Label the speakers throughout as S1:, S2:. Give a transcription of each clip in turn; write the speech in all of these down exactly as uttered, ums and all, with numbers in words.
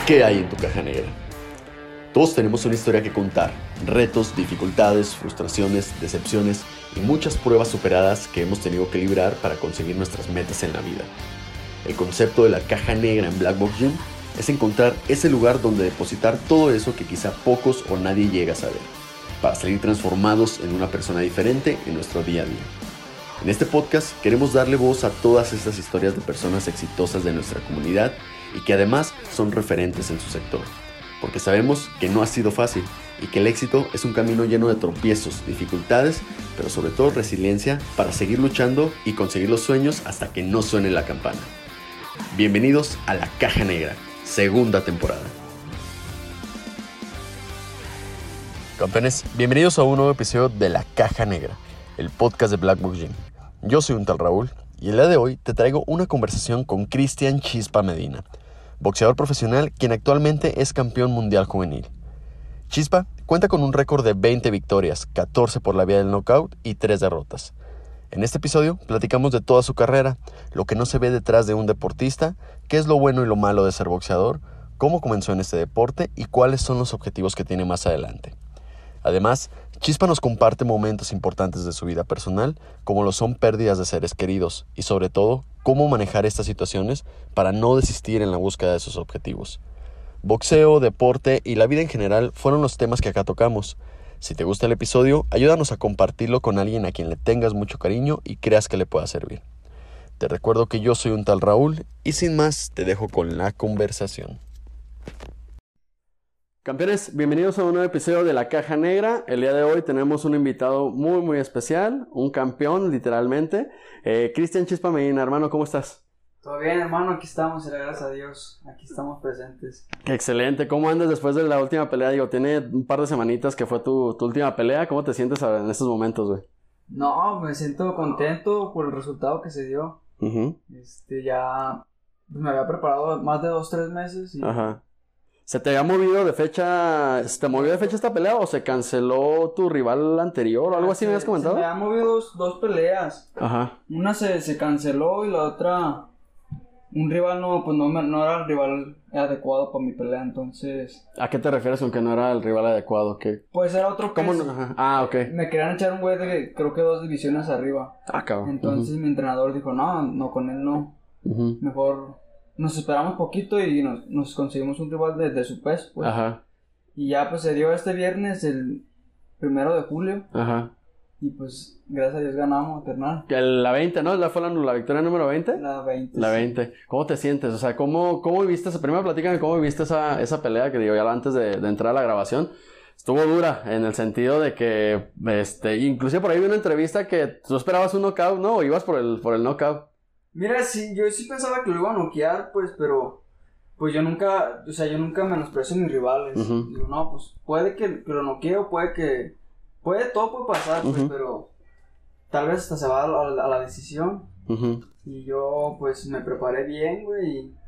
S1: ¿Qué hay en tu caja negra? Todos tenemos una historia que contar, retos, dificultades, frustraciones, decepciones y muchas pruebas superadas que hemos tenido que librar para conseguir nuestras metas en la vida. El concepto de la caja negra en Black Box Gym es encontrar ese lugar donde depositar todo eso que quizá pocos o nadie llega a saber, para salir transformados en una persona diferente en nuestro día a día. En este podcast queremos darle voz a todas estas historias de personas exitosas de nuestra comunidad y que además son referentes en su sector, porque sabemos que no ha sido fácil y que el éxito es un camino lleno de tropiezos, dificultades, pero sobre todo resiliencia para seguir luchando y conseguir los sueños hasta que no suene la campana. Bienvenidos a La Caja Negra, segunda temporada. Campeones, bienvenidos a un nuevo episodio de La Caja Negra, el podcast de Black Box Gym. Yo soy un tal Raúl y el día de hoy te traigo una conversación con Cristian Chispa Medina, boxeador profesional quien actualmente es campeón mundial juvenil. Chispa cuenta con un récord de veinte victorias, catorce por la vía del knockout y tres derrotas. En este episodio platicamos de toda su carrera, lo que no se ve detrás de un deportista, qué es lo bueno y lo malo de ser boxeador, cómo comenzó en este deporte y cuáles son los objetivos que tiene más adelante. Además, Chispa nos comparte momentos importantes de su vida personal, como lo son pérdidas de seres queridos, y sobre todo, cómo manejar estas situaciones para no desistir en la búsqueda de sus objetivos. Boxeo, deporte y la vida en general fueron los temas que acá tocamos. Si te gusta el episodio, ayúdanos a compartirlo con alguien a quien le tengas mucho cariño y creas que le pueda servir. Te recuerdo que yo soy un tal Raúl, y sin más, te dejo con la conversación. Campeones, bienvenidos a un nuevo episodio de La Caja Negra. El día de hoy tenemos un invitado muy muy especial, un campeón literalmente, eh, Cristian Chispa Medina. Hermano, ¿cómo estás?
S2: Todo bien, hermano, aquí estamos, gracias a Dios, aquí estamos presentes.
S1: Qué excelente. ¿Cómo andas después de la última pelea? Digo, tiene un par de semanitas que fue tu, tu última pelea. ¿Cómo te sientes en estos momentos, güey?
S2: No, me siento contento por el resultado que se dio.
S1: Uh-huh.
S2: Este, ya pues, me había preparado más de dos, tres meses y...
S1: Ajá. ¿Se te había movido de fecha, se te movió de fecha esta pelea o se canceló tu rival anterior o algo así?
S2: se,
S1: ¿Me habías comentado?
S2: Se me habían movido dos, dos peleas.
S1: Ajá.
S2: Una se, se canceló y la otra, un rival no, pues no, no era el rival adecuado para mi pelea, entonces...
S1: ¿A qué te refieres con que no era el rival adecuado? ¿Qué?
S2: Pues era otro peso.
S1: ¿Cómo no? Ajá. Ah, ok.
S2: Me querían echar un güey de, creo que dos divisiones arriba.
S1: Ah, cabrón.
S2: Entonces
S1: uh-huh.
S2: mi entrenador dijo, no, no, con él no.
S1: Uh-huh.
S2: Mejor... Nos esperamos poquito y nos, nos conseguimos un rival de, de su peso, pues.
S1: Ajá.
S2: Y ya, pues, se dio este viernes, el primero de julio.
S1: Ajá.
S2: Y, pues, gracias a Dios ganamos, carnal.
S1: La veinte, ¿no? ¿La fue la, la victoria número veinte?
S2: La veinte.
S1: La
S2: sí.
S1: veinte. ¿Cómo te sientes? O sea, ¿cómo, cómo viviste esa... Primero platícame cómo viviste esa, esa pelea que digo ya antes de, de entrar a la grabación. Estuvo dura en el sentido de que, este, inclusive por ahí vi una entrevista que tú esperabas un knockout, ¿no? O ibas por el, por el knockout.
S2: Mira, sí, yo sí pensaba que lo iba a noquear, pues, pero... Pues yo nunca, o sea, yo nunca menosprecio a mis rivales.
S1: Uh-huh.
S2: Digo, no, pues, puede que, que lo noquee o puede que... Puede, todo puede pasar, pues,
S1: Uh-huh.
S2: pero... Tal vez hasta se va a la, a la decisión.
S1: Uh-huh.
S2: Y yo, pues, me preparé bien, güey, y...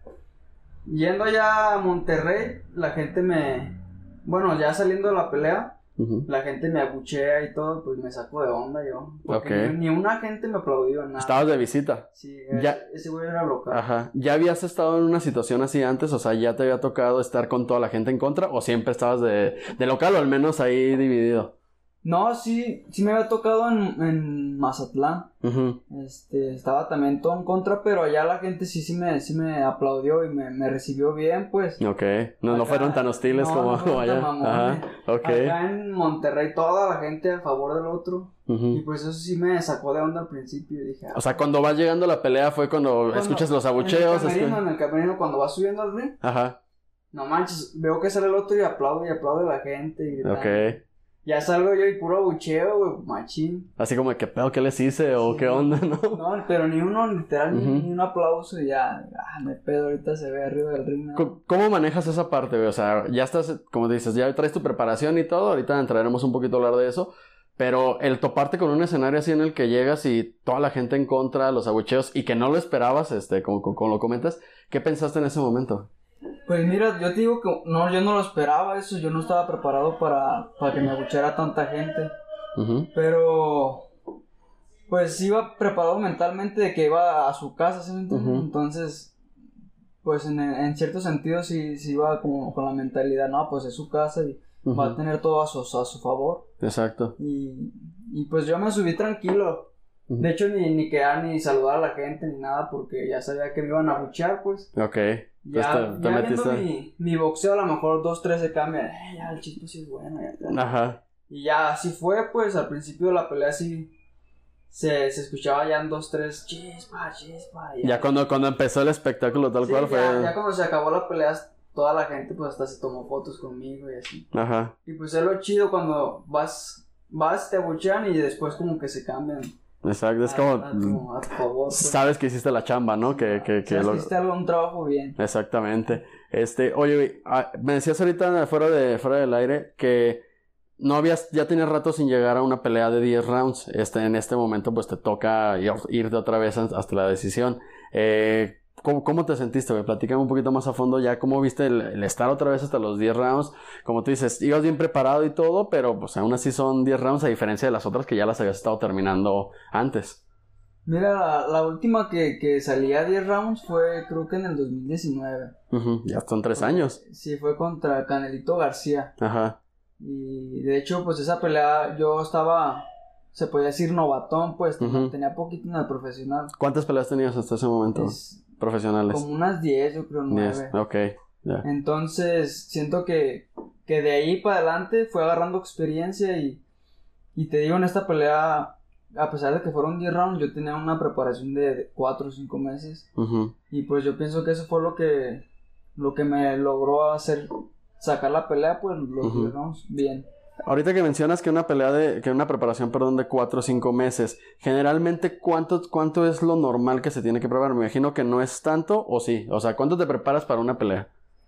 S2: Yendo allá a Monterrey, la gente me... Bueno, ya saliendo de la pelea... Uh-huh. La gente me abuchea y todo, pues me saco de onda yo. Porque
S1: okay.
S2: ni, ni una gente me aplaudió, nada.
S1: Estabas de visita.
S2: Sí,
S1: ya...
S2: ese, ese güey era local.
S1: Ajá. ¿Ya habías estado en una situación así antes? O sea, ¿ya te había tocado estar con toda la gente en contra? ¿O siempre estabas de, de local o al menos ahí dividido?
S2: No, sí, sí me había tocado en, en Mazatlán.
S1: Uh-huh.
S2: Este, estaba también todo en contra, pero allá la gente sí, sí me, sí me aplaudió y me, me recibió bien, pues.
S1: Ok, no,
S2: acá,
S1: no fueron tan hostiles
S2: no,
S1: como,
S2: no
S1: como allá.
S2: Ajá,
S1: okay.
S2: Acá en Monterrey toda la gente a favor del otro.
S1: Uh-huh.
S2: Y pues eso sí me sacó de onda al principio y dije... Ah,
S1: o sea, cuando va llegando la pelea fue cuando, cuando escuchas los abucheos.
S2: En el camerino,
S1: es que...
S2: en el camerino cuando va subiendo al ring.
S1: Ajá.
S2: No manches, veo que sale el otro y aplaude y aplaude a la gente y gritando.
S1: Ok.
S2: Ya salgo yo y puro abucheo, güey, machín.
S1: Así como, ¿qué pedo? ¿Qué les hice? O
S2: sí,
S1: ¿qué onda, no?
S2: No, pero ni uno, literal, uh-huh. ni, ni un aplauso y ya, ah, me pedo, ahorita se ve arriba del ring. ¿No?
S1: ¿Cómo manejas esa parte, güey? O sea, ya estás, como dices, ya traes tu preparación y todo, ahorita entraremos un poquito a hablar de eso, pero el toparte con un escenario así en el que llegas y toda la gente en contra, los abucheos, y que no lo esperabas, este, como, como lo comentas, ¿qué pensaste en ese momento?
S2: Pues mira, yo te digo que no, yo no lo esperaba eso, yo no estaba preparado para, para que me abucheara tanta gente. Uh-huh. Pero pues iba preparado mentalmente de que iba a su casa, ¿sí me entiendes? Uh-huh. Entonces pues en, en cierto sentido sí, sí iba como con la mentalidad, no, pues es su casa y uh-huh. va a tener todo a su, a su favor.
S1: Exacto.
S2: Y, y pues yo me subí tranquilo. Uh-huh. De hecho, ni, ni quedar ni saludar a la gente ni nada porque ya sabía que me iban a buchear, pues.
S1: Ok.
S2: Ya,
S1: pues te, te
S2: ya
S1: metiste...
S2: viendo mi, mi boxeo, a lo mejor dos, tres se cambian. Eh, ya el Chispa sí es bueno. Ya, ya.
S1: Ajá.
S2: Y ya así fue, pues al principio de la pelea sí se, se escuchaba ya en dos, tres, Chispa, Chispa.
S1: Ya, ya cuando, cuando empezó el espectáculo tal
S2: sí,
S1: cual
S2: ya,
S1: fue...
S2: ya cuando se acabó la pelea, toda la gente pues hasta se tomó fotos conmigo y así.
S1: Ajá.
S2: Y pues es lo chido cuando vas, vas, te abuchean y después como que se cambian.
S1: Exacto, es
S2: a,
S1: como...
S2: A tu, a tu favor, pues.
S1: Sabes que hiciste la chamba, ¿no? Que, que, que
S2: sabes
S1: lo...
S2: que hiciste algún trabajo bien.
S1: Exactamente. Este, oye, me decías ahorita fuera de, fuera del aire que no habías, ya tenías rato sin llegar a una pelea de diez rounds. Este, en este momento pues te toca ir, irte otra vez hasta la decisión. Eh, ¿Cómo, ¿Cómo te sentiste, güey? Platícame un poquito más a fondo ya cómo viste el, el estar otra vez hasta los diez rounds. Como tú dices, ibas bien preparado y todo, pero pues aún así son diez rounds a diferencia de las otras que ya las habías estado terminando antes.
S2: Mira, la, la última que, que salí a diez rounds fue creo que en el dos mil diecinueve.
S1: Uh-huh. Ya son tres
S2: fue,
S1: años.
S2: Sí, fue contra Canelito García.
S1: Ajá.
S2: Y de hecho, pues esa pelea yo estaba, se podía decir novatón, pues uh-huh. tenía poquito en el profesional.
S1: ¿Cuántas peleas tenías hasta ese momento? Es profesionales.
S2: Como unas diez, yo creo, nueve.
S1: diez, ok. Yeah.
S2: Entonces, siento que, que de ahí para adelante fue agarrando experiencia y, y te digo, en esta pelea, a pesar de que fueron diez rounds, yo tenía una preparación de cuatro o cinco meses.
S1: Uh-huh.
S2: Y pues yo pienso que eso fue lo que, lo que me logró hacer, sacar la pelea, pues los uh-huh. diez rounds bien.
S1: Ahorita que mencionas que una pelea de, que una preparación, perdón, de cuatro o cinco meses, generalmente, ¿cuánto, ¿cuánto es lo normal que se tiene que preparar? Me imagino que no es tanto, ¿o sí? O sea, ¿cuánto te preparas para una pelea?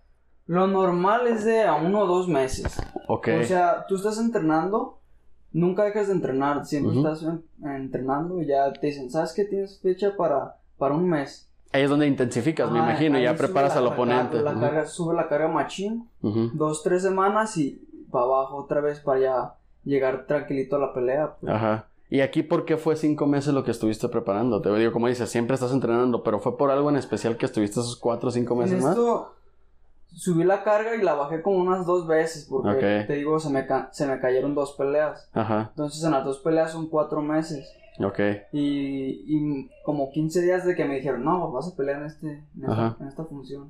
S2: Lo normal es de a uno o dos meses.
S1: Ok.
S2: O sea, tú estás entrenando, nunca dejas de entrenar, siempre uh-huh. estás en, entrenando y ya te dicen, ¿sabes qué? Tienes fecha para, para un mes.
S1: Ahí es donde intensificas, ah, me imagino, y ya preparas
S2: la,
S1: al oponente.
S2: La, la
S1: uh-huh.
S2: carga, sube la carga machín,
S1: uh-huh.
S2: dos, tres semanas y para abajo otra vez para ya llegar tranquilito a la pelea. Pues.
S1: Ajá. ¿Y aquí por qué fue cinco meses lo que estuviste preparando? Te digo, como dices, siempre estás entrenando, pero ¿fue por algo en especial que estuviste esos cuatro o cinco meses
S2: en
S1: más?
S2: Esto subí la carga y la bajé como unas dos veces porque,
S1: okay.
S2: te digo, se me, ca- se me cayeron dos peleas.
S1: Ajá.
S2: Entonces en las dos peleas son cuatro meses.
S1: Ok.
S2: Y, y como quince días de que me dijeron, no, vas a pelear en, este, en, esta, en esta función.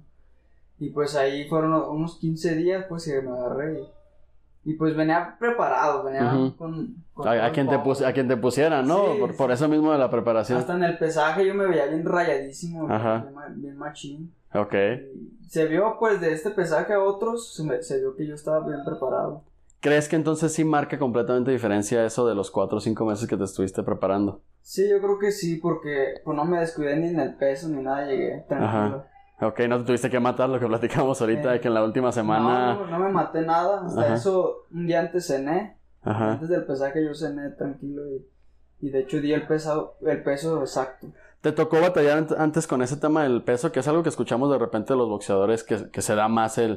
S2: Y pues ahí fueron unos quince días pues que me agarré y... Y pues venía preparado, venía uh-huh. con... con
S1: a, a, quien te pus- a quien te pusiera, ¿no?
S2: Sí,
S1: por,
S2: sí.
S1: por eso mismo de la preparación.
S2: Hasta en el pesaje yo me veía bien rayadísimo,
S1: Ajá.
S2: bien, bien machín.
S1: Ok.
S2: Y se vio pues de este pesaje a otros, se, me, se vio que yo estaba bien preparado.
S1: ¿Crees que entonces sí marca completamente diferencia eso de los cuatro o cinco meses que te estuviste preparando?
S2: Sí, yo creo que sí, porque pues no me descuidé ni en el peso ni nada, llegué tranquilo.
S1: Ajá. Ok, no te tuviste que matar, lo que platicamos ahorita, eh, de que en la última semana...
S2: No, no, no me maté nada, hasta Ajá. eso un día antes cené,
S1: Ajá.
S2: antes del pesaje yo cené tranquilo y, y de hecho di el peso, el peso exacto.
S1: ¿Te tocó batallar antes con ese tema del peso? Que es algo que escuchamos de repente de los boxeadores, que, que se da más el,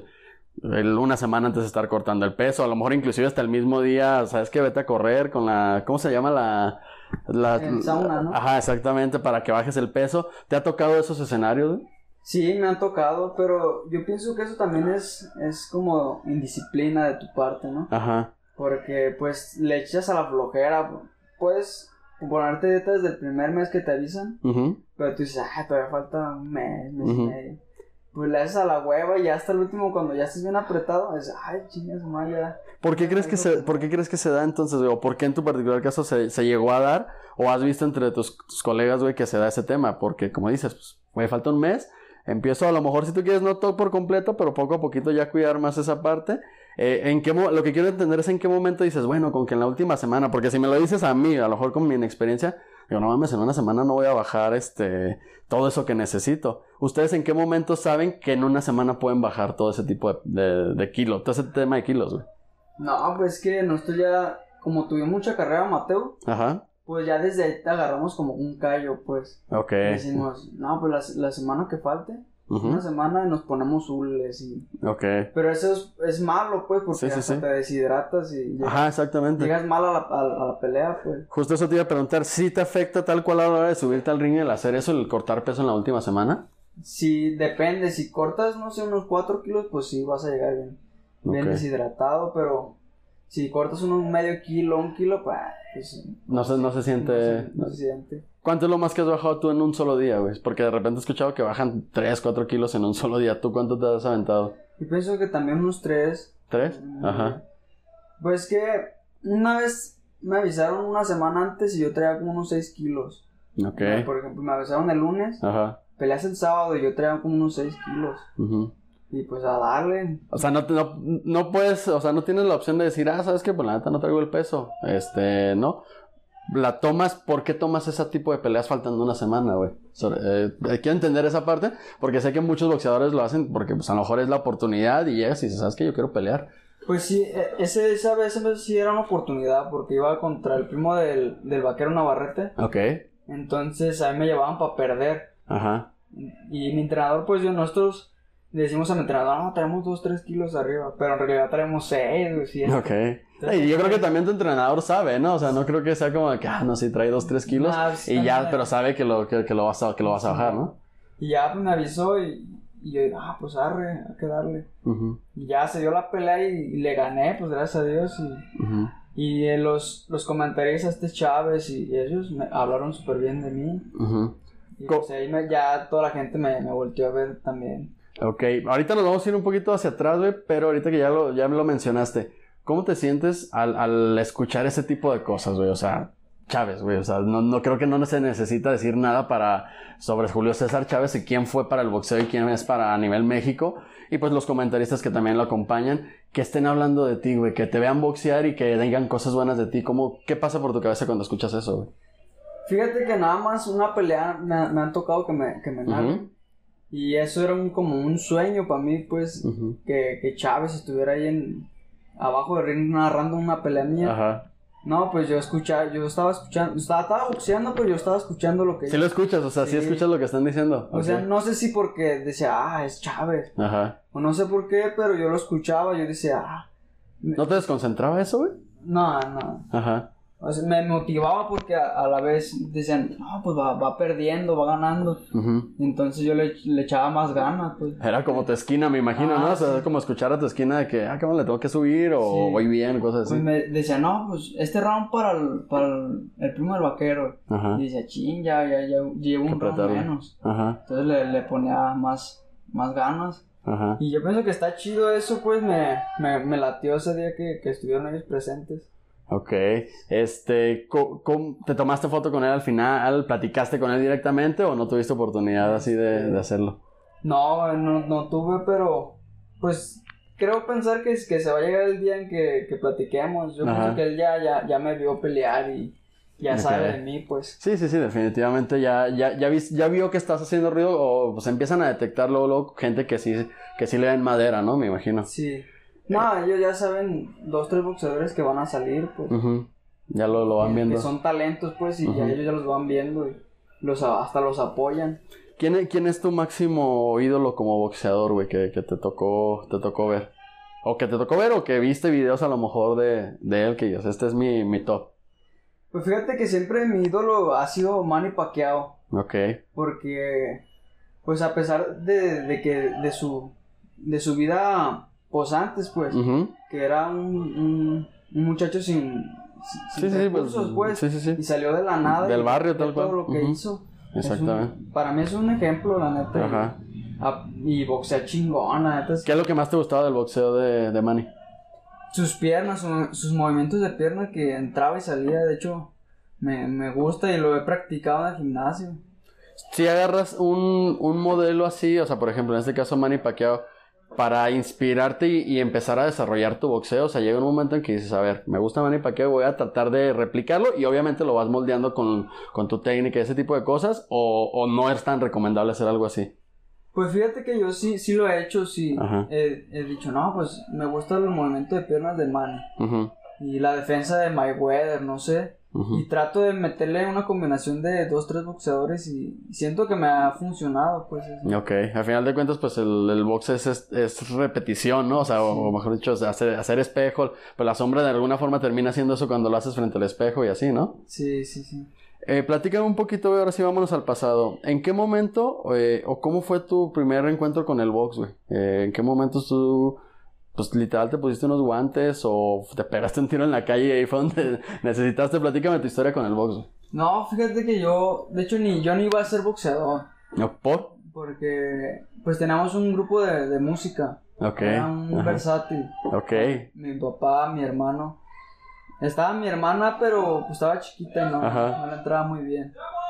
S1: el una semana antes de estar cortando el peso, a lo mejor inclusive hasta el mismo día, ¿sabes qué? Vete a correr con la... ¿Cómo se llama la...? la
S2: el sauna, ¿no?
S1: Ajá, exactamente, para que bajes el peso. ¿Te ha tocado esos escenarios?
S2: Sí, me han tocado, pero yo pienso que eso también es, es como indisciplina de tu parte, ¿no?
S1: Ajá.
S2: Porque, pues, le echas a la flojera. Puedes ponerte dieta desde el primer mes que te avisan,
S1: uh-huh.
S2: pero tú dices, ah, todavía falta un mes, mes
S1: uh-huh.
S2: y medio. Pues le haces a la hueva y ya hasta el último, cuando ya estés bien apretado, dices, ay, chingas, madre, ya.
S1: ¿Por qué crees que se, ¿por qué crees que se da entonces, o por qué en tu particular caso se, se llegó a dar, o has visto entre tus, tus colegas, güey, que se da ese tema? Porque, como dices, pues, güey, falta un mes... Empiezo a lo mejor si tú quieres no todo por completo, pero poco a poquito ya cuidar más esa parte. Eh, en qué mo- lo que quiero entender es en qué momento dices, bueno, con que en la última semana, porque si me lo dices a mí, a lo mejor con mi inexperiencia, digo, no mames, en una semana no voy a bajar este todo eso que necesito. ¿Ustedes en qué momento saben que en una semana pueden bajar todo ese tipo de, de, de kilos, todo ese tema de kilos, güey?
S2: No, pues que nosotros ya, como tuvimos mucha carrera amateur,
S1: ajá.
S2: Pues ya desde ahí te agarramos como un callo, pues.
S1: Ok.
S2: Y decimos, no, pues la, la semana que falte, uh-huh. una semana y nos ponemos hules y...
S1: Ok.
S2: Pero eso es, es malo, pues, porque
S1: sí, sí,
S2: hasta
S1: sí.
S2: te deshidratas y... Llegas,
S1: ajá, exactamente.
S2: Llegas mal a la, a, a la pelea, pues.
S1: Justo eso te iba a preguntar, ¿sí te afecta tal cual a la hora de subirte al ring el hacer eso, el cortar peso en la última semana?
S2: Si depende, si cortas, no sé, unos cuatro kilos, pues sí vas a llegar bien, bien okay. deshidratado, pero si cortas unos medio kilo, un kilo, pues... pues
S1: no, se, no se siente... No
S2: se, no se siente.
S1: ¿Cuánto es lo más que has bajado tú en un solo día, güey? Porque de repente he escuchado que bajan tres, cuatro kilos en un solo día. ¿Tú cuánto te has aventado?
S2: Yo pienso que también unos tres.
S1: ¿Tres? Ajá.
S2: Pues que una vez me avisaron una semana antes y yo traía como unos seis kilos.
S1: Ok.
S2: Por ejemplo, me avisaron el lunes.
S1: Ajá.
S2: Peleas el sábado y yo traía como unos seis kilos.
S1: Uh-huh.
S2: Y pues a darle.
S1: O sea, no, no, no puedes, o sea, no tienes la opción de decir, ah, ¿sabes qué? Pues la neta no traigo el peso. Este, ¿no? La tomas, ¿por qué tomas ese tipo de peleas faltando una semana, güey? Eh, quiero entender esa parte, porque sé que muchos boxeadores lo hacen porque pues a lo mejor es la oportunidad y llegas y dices, ¿sabes qué? Yo quiero pelear.
S2: Pues sí, ese, esa vez sí era una oportunidad porque iba contra el primo del, del vaquero Navarrete.
S1: Ok.
S2: Entonces a mí me llevaban para perder.
S1: Ajá.
S2: Y mi entrenador, pues yo, nosotros le decimos a mi entrenador, no, traemos dos, tres kilos arriba, pero en realidad traemos seis, güey, siete.
S1: Ok. Entonces, y yo creo que también tu entrenador sabe, ¿no? O sea, no creo que sea como que, ah, no, sí, trae dos, tres kilos nah, pues, y ya, pero sabe que lo, que, que lo vas a, que lo vas a bajar, ¿no?
S2: Y ya, pues, me avisó y, y yo, ah, pues, arre, hay que darle.
S1: Uh-huh.
S2: Y ya se dio la pelea y, y le gané, pues, gracias a Dios, y... Uh-huh. Y eh, los, los comentaristas, este Chávez y, y ellos me hablaron súper bien de mí.
S1: Uh-huh.
S2: Y pues, ahí me, ya toda la gente me, me volteó a ver también.
S1: Ok, ahorita nos vamos a ir un poquito hacia atrás, güey, pero ahorita que ya lo, ya me lo mencionaste, ¿cómo te sientes al, al escuchar ese tipo de cosas, güey? O sea, Chávez, güey, o sea, no, no creo que no se necesita decir nada para sobre Julio César Chávez y quién fue para el boxeo y quién es para a nivel México, y pues los comentaristas que también lo acompañan, que estén hablando de ti, güey, que te vean boxear y que digan cosas buenas de ti. ¿Cómo, qué pasa por tu cabeza cuando escuchas eso, güey?
S2: Fíjate que nada más una pelea me, me han tocado que me, que me narren. Uh-huh. Y eso era un, como un sueño para mí, pues, uh-huh. que, que Chávez estuviera ahí en abajo del ring narrando una pelea mía.
S1: Ajá.
S2: No, pues yo escuchaba, yo estaba escuchando, estaba, estaba boxeando, pero yo estaba escuchando lo que...
S1: Sí lo escuchas, o sea, sí, sí escuchas lo que están diciendo.
S2: O okay. sea, no sé si porque decía, ah, es Chávez.
S1: Ajá.
S2: O no sé por qué, pero yo lo escuchaba, yo decía, ah...
S1: ¿No te desconcentraba eso, güey?
S2: No, no.
S1: Ajá.
S2: O sea, me motivaba porque a, a la vez decían, no, pues va, va perdiendo, va ganando. Uh-huh. Entonces yo le, le echaba más ganas, pues.
S1: Era como tu esquina, me imagino, ah, ¿no? O sea, sí. Como escuchar a tu esquina de que, ah, ¿cómo le tengo que subir? O sí. Voy bien, cosas así.
S2: Pues me decía, no, pues este round para el, para el, el primo del vaquero.
S1: Ajá.
S2: Y decía, ching, ya, ya, ya llevo un round menos.
S1: Ajá.
S2: Entonces le, le ponía más, más ganas.
S1: Ajá.
S2: Y yo pienso que está chido eso, pues me, me, me latió ese día que, que estuvieron ellos presentes.
S1: Ok, este, ¿cómo, cómo, ¿te tomaste foto con él al final? ¿Platicaste con él directamente o no tuviste oportunidad así de, de hacerlo?
S2: No, no, no tuve, pero pues creo pensar que, que se va a llegar el día en que, que platiquemos. Yo Ajá. pienso que él ya, ya, ya me vio pelear y ya okay. sabe de mí, pues.
S1: Sí, sí, sí, definitivamente ya, ya, ya, vi, ya vio que estás haciendo ruido o pues empiezan a detectar luego, luego gente que sí, que sí le dan madera, ¿no? Me imagino.
S2: Sí. No, ellos ya saben, dos, tres boxeadores que van a salir, pues.
S1: Uh-huh. Ya lo, lo van viendo.
S2: Que son talentos, pues, y uh-huh. ya ellos ya los van viendo y los, hasta los apoyan.
S1: ¿Quién, quién es tu máximo ídolo como boxeador, güey, que, que te tocó, te tocó ver? O que te tocó ver o que viste videos a lo mejor de, de él que dices, este es mi, mi top.
S2: Pues fíjate que siempre mi ídolo ha sido Manny Pacquiao.
S1: Ok.
S2: Porque, pues a pesar de, de que, de su, de su vida... Pues antes, pues, uh-huh. que era un, un, un muchacho sin, sin
S1: sí,
S2: recursos,
S1: sí,
S2: pues,
S1: sí, sí, sí.
S2: y salió de la nada.
S1: Del
S2: y
S1: barrio, tal cual.
S2: Todo lo que uh-huh. hizo.
S1: Exactamente.
S2: Un, para mí es un ejemplo, la neta.
S1: Ajá.
S2: Y, a, y boxea chingón, la neta. Es
S1: ¿Qué es lo que más te gustaba del boxeo de, de Manny?
S2: Sus piernas, su, sus movimientos de pierna que entraba y salía, de hecho, me, me gusta y lo he practicado en el gimnasio.
S1: Si agarras un, un modelo así, o sea, por ejemplo, en este caso Manny Pacquiao, para inspirarte y, y empezar a desarrollar tu boxeo, o sea, llega un momento en que dices, a ver, me gusta Manny Pacquiao, voy a tratar de replicarlo y obviamente lo vas moldeando con, con tu técnica y ese tipo de cosas, o, o no es tan recomendable hacer algo así.
S2: Pues fíjate que yo sí, sí lo he hecho, sí, he, he dicho, no, pues me gusta el movimiento de piernas de Manny, uh-huh. y la defensa de Mayweather, no sé, uh-huh. y trato de meterle una combinación de dos, tres boxeadores y siento que me ha funcionado, pues. Eso.
S1: Ok, al final de cuentas, pues el, el box es, es, es repetición, ¿no? O sea, sí. o, o mejor dicho, hacer, hacer espejo, pues la sombra de alguna forma termina haciendo eso cuando lo haces frente al espejo y así, ¿no?
S2: Sí, sí, sí.
S1: Eh, platícame un poquito, güey, ahora sí vámonos al pasado. ¿En qué momento eh, o cómo fue tu primer encuentro con el box, güey? Eh, ¿En qué momentos tú, pues literal, te pusiste unos guantes o te pegaste un tiro en la calle y ahí fue donde necesitaste? Platícame tu historia con el box, güey.
S2: No, fíjate que yo, de hecho, ni yo ni iba a ser boxeador.
S1: ¿No? ¿Por?
S2: Porque, pues, teníamos un grupo de, de música.
S1: Ok.
S2: Era un
S1: Ajá.
S2: versátil.
S1: Ok.
S2: Mi papá, mi hermano. Estaba mi hermana, pero pues estaba chiquita y no,
S1: Ajá.
S2: no le entraba muy bien.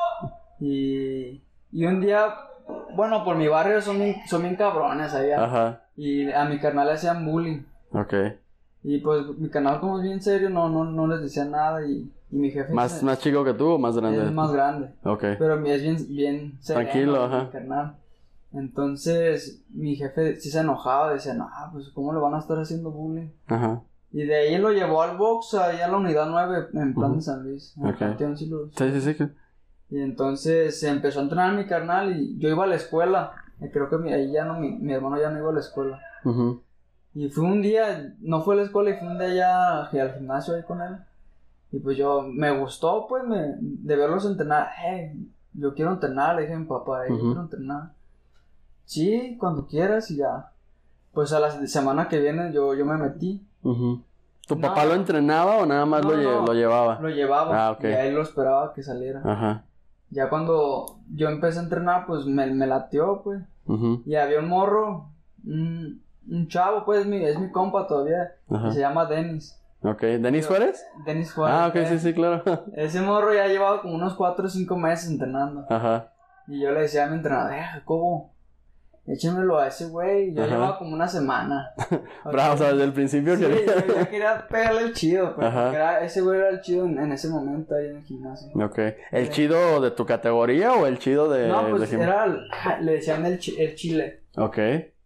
S2: Y, y un día, bueno, por mi barrio son bien, son bien cabrones allá.
S1: Ajá.
S2: Y a mi carnal le hacían bullying.
S1: Ok.
S2: Y pues mi carnal, como es bien serio, no, no, no les decía nada. Y, y mi jefe
S1: ¿Más,
S2: se,
S1: ¿Más chico que tú o más grande?
S2: es más grande.
S1: Ok.
S2: Pero es bien, bien sereno,
S1: Tranquilo, ajá.
S2: mi carnal. Entonces mi jefe sí se enojaba, decía, no, pues ¿cómo le van a estar haciendo bullying?
S1: Ajá.
S2: Y de ahí lo llevó al box, ahí a la unidad nueve, en plan
S1: Uh-huh.
S2: de San Luis. En
S1: Ok.
S2: el Panteón, sí, lo-
S1: Sí, sí, sí.
S2: Y entonces se empezó a entrenar mi carnal y yo iba a la escuela. Y creo que mi, ahí ya no, mi, mi hermano ya no iba a la escuela.
S1: Uh-huh.
S2: Y fue un día, no fue a la escuela y fue un día ya fui al gimnasio ahí con él. Y pues yo, me gustó pues me, de verlos entrenar. Hey, yo quiero entrenar, le dije a mi papá, hey,
S1: Uh-huh.
S2: yo quiero entrenar. Sí, cuando quieras y ya. Pues a la semana que viene yo, yo me metí.
S1: Uh-huh. ¿Tu
S2: No.
S1: papá lo entrenaba o nada más
S2: No,
S1: lo, lle-
S2: no,
S1: lo llevaba?
S2: Lo llevaba
S1: Ah, ok.
S2: y a él lo esperaba que saliera.
S1: Ajá.
S2: Ya cuando yo empecé a entrenar, pues me, me latió, pues.
S1: Uh-huh.
S2: Y había un morro, un, un chavo, pues es mi, es mi compa todavía,
S1: Ajá.
S2: que se llama Denis.
S1: Ok. ¿Denis Suárez?
S2: Denis Juárez.
S1: Ah, ok,
S2: eh.
S1: sí, sí, claro.
S2: Ese morro ya llevaba como unos cuatro o cinco meses entrenando.
S1: Ajá.
S2: Y yo le decía a mi entrenador, eh, Jacobo, échenmelo a ese güey. Yo
S1: Ajá.
S2: llevaba como una semana.
S1: Bravo, o sea, desde el principio
S2: Sí,
S1: quería...
S2: yo, yo quería pegarle el chido, pues,
S1: Ajá.
S2: porque era, ese güey era el chido en, en ese momento ahí en el gimnasio.
S1: Ok. ¿El chido de tu categoría o el chido de...?
S2: No, pues
S1: de gim-
S2: era, el- le decían el, chi- el chile.
S1: Ok.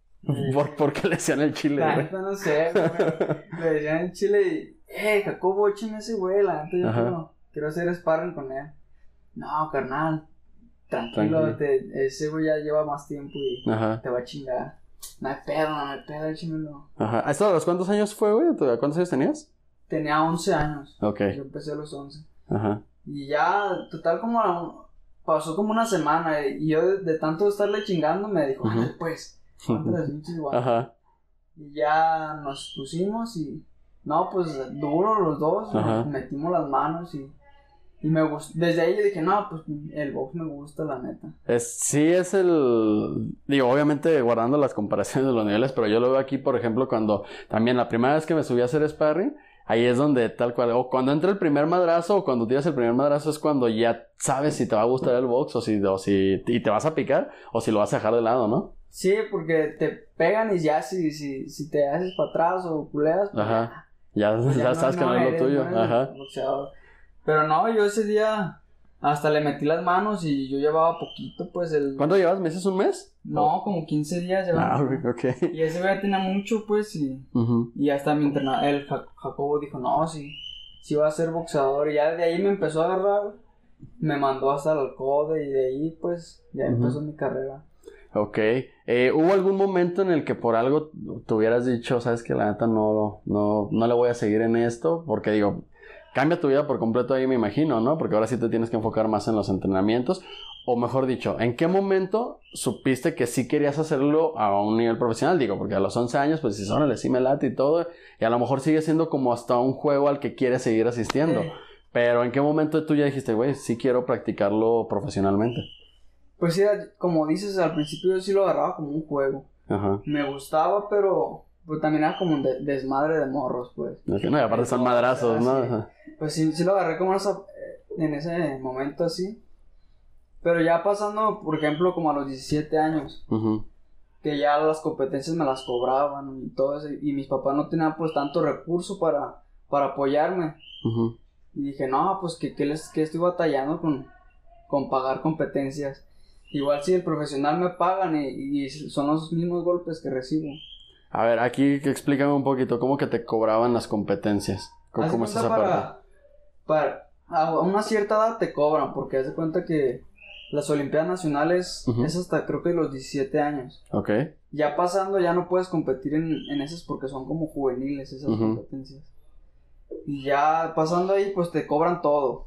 S1: ¿Por, ¿Por qué le decían el chile,
S2: La
S1: güey?
S2: neta no sé, güey. Le decían el chile y, eh, Jacobo, échame ese güey, la neta yo
S1: Ajá.
S2: quiero, quiero hacer sparring con él. No, carnal, tranquilo,
S1: Tranquilo.
S2: te- ese güey ya lleva más tiempo y
S1: Ajá.
S2: te va a chingar. No hay pedo, no hay pedo, échamelo.
S1: Ajá. ¿Esto a los cuántos años fue, güey? ¿Tú- ¿Cuántos años tenías?
S2: Tenía once años.
S1: Ok.
S2: Yo empecé a los once.
S1: Ajá.
S2: Y ya, total, como a un- pasó como una semana. Y yo, de, de tanto estarle chingando, me dijo,
S1: Ujú.
S2: "Ándale, pues, ponte las pinches guantes".
S1: Ajá.
S2: Y ya nos pusimos y... No, pues, duro los dos.
S1: Ajá.
S2: Nos metimos las manos y... Y me gustó. Desde ahí yo dije, no, pues, el box me gusta, la neta.
S1: Es, sí es el... Digo, obviamente guardando las comparaciones de los niveles, pero yo lo veo aquí, por ejemplo, cuando... También la primera vez que me subí a hacer sparring, ahí es donde tal cual... O cuando entra el primer madrazo o cuando tiras el primer madrazo es cuando ya sabes si te va a gustar el box o si... O si y te vas a picar o si lo vas a dejar de lado, ¿no?
S2: Sí, porque te pegan y ya si, si, si te haces para atrás o culeas, pues,
S1: Ajá. Ya,
S2: pues
S1: ya sabes que no es lo
S2: eres-
S1: tuyo.
S2: no eres
S1: Ajá.
S2: boxeador. Pero no, yo ese día hasta le metí las manos y yo llevaba poquito, pues el...
S1: ¿Cuánto llevas? ¿Meses? ¿Un mes?
S2: No, como quince días llevaba.
S1: Ah, ok.
S2: Y ese güey tenía mucho, pues, y,
S1: Ujú.
S2: y hasta mi entrenador, el Ja- Jacobo dijo, no, sí, sí va a ser boxeador. Y ya de ahí me empezó a agarrar, me mandó hasta el Alcode y de ahí, pues, ya
S1: Ujú.
S2: empezó mi carrera.
S1: Ok. Eh, ¿Hubo algún momento en el que por algo te hubieras dicho, sabes que la neta no, no, no le voy a seguir en esto? Porque digo, cambia tu vida por completo ahí me imagino, ¿no? Porque ahora sí te tienes que enfocar más en los entrenamientos. O mejor dicho, ¿en qué momento supiste que sí querías hacerlo a un nivel profesional? Digo, porque a los once años pues dices, órale, sí me late y todo. Y a lo mejor sigue siendo como hasta un juego al que quieres seguir asistiendo.
S2: Eh,
S1: Pero ¿en qué momento tú ya dijiste, güey, sí quiero practicarlo profesionalmente?
S2: Pues sí, como dices, al principio yo sí lo agarraba como un juego.
S1: Ajá.
S2: Me gustaba, pero pues también era como un de- desmadre de morros, pues.
S1: Ok, no, y aparte son madrazos, ¿no? Ajá.
S2: Pues sí, sí lo agarré como esa- en ese momento así. Pero ya pasando, por ejemplo, como a los diecisiete años,
S1: Ujú.
S2: que ya las competencias me las cobraban y todo eso, y mis papás no tenían pues tanto recurso para, para apoyarme.
S1: Ujú.
S2: Y dije, no, pues que, que, les, que estoy batallando con, con pagar competencias. Igual si el profesional me pagan y, y son los mismos golpes que recibo.
S1: A ver, aquí que explícame un poquito, ¿cómo que te cobraban las competencias? ¿Cómo,
S2: Haz de
S1: cómo es
S2: cuenta
S1: esa parte?
S2: para, para a una cierta edad te cobran, porque haz de cuenta que las Olimpiadas Nacionales
S1: Ujú.
S2: es hasta creo que los diecisiete años.
S1: Ok.
S2: Ya pasando ya no puedes competir en, en esas porque son como juveniles esas
S1: Ujú.
S2: competencias. Y ya pasando ahí pues te cobran todo.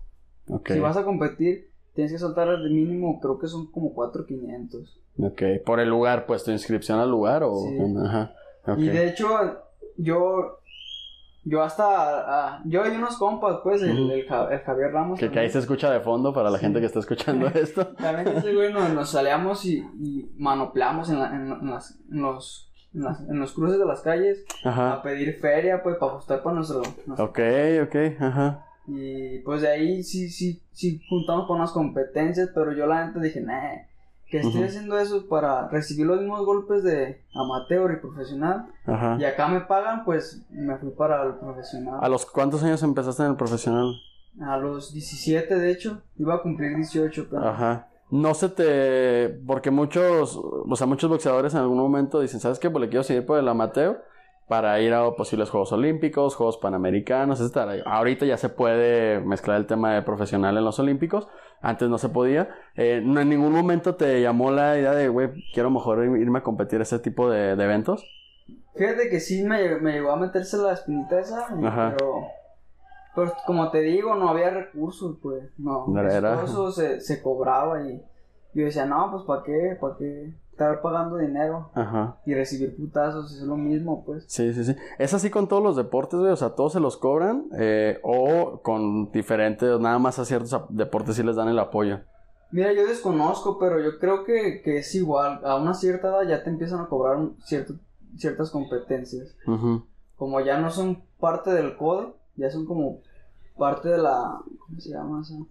S1: Okay.
S2: Si vas a competir, tienes que soltar de mínimo, creo que son como cuatro mil quinientos.
S1: Ok, ¿por el lugar, pues tu inscripción al lugar o...?
S2: Sí.
S1: Ajá. Okay.
S2: Y de hecho, yo... Yo hasta... Uh, yo y unos compas, pues, el, uh-huh. el, el Javier Ramos.
S1: Que, que ahí se escucha de fondo para la sí. gente que está escuchando esto.
S2: También ese güey nos, nos salíamos y, y manopleamos en, la, en, en, las, en, los, en, las, en los cruces de las calles. Ajá. A pedir feria, pues, para ajustar para nuestro... nuestro
S1: ok, ok, ajá.
S2: Y pues de ahí sí, sí, sí juntamos para unas competencias, pero yo la neta dije, nah, que estoy uh-huh. haciendo eso para recibir los mismos golpes de amateur y profesional. Ajá. Y acá me pagan, pues me fui para el profesional.
S1: ¿A los cuántos años empezaste en el profesional?
S2: A los diecisiete, de hecho. Iba a cumplir dieciocho, pero...
S1: Ajá. No se te... Porque muchos, o sea, muchos boxeadores en algún momento dicen, ¿sabes qué? Pues le quiero seguir por el amateur para ir a posibles Juegos Olímpicos, Juegos Panamericanos, etcétera. Ahorita ya se puede mezclar el tema de profesional en los Olímpicos. Antes no se podía. Eh, no, en ningún momento te llamó la idea de, güey, quiero mejor irme a competir a ese tipo de, de eventos.
S2: Fíjate que sí me, me llegó a meterse la espinita esa, Ajá. pero... Pero como te digo, no había recursos, pues. No,
S1: Era...
S2: todo eso se, se cobraba y yo decía, no, pues ¿para qué? ¿Para qué estar pagando dinero?
S1: Ajá.
S2: Y recibir putazos, es lo mismo, pues.
S1: Sí, sí, sí. ¿Es así con todos los deportes, güey? O sea, ¿todos se los cobran? Eh, ¿O con diferentes, nada más a ciertos deportes sí les dan el apoyo?
S2: Mira, yo desconozco, pero yo creo que, que es igual. A una cierta edad ya te empiezan a cobrar un cierto, ciertas competencias. Uh-huh. Como ya no son parte del C O D E, ya son como parte de la... ¿Cómo se llama eso?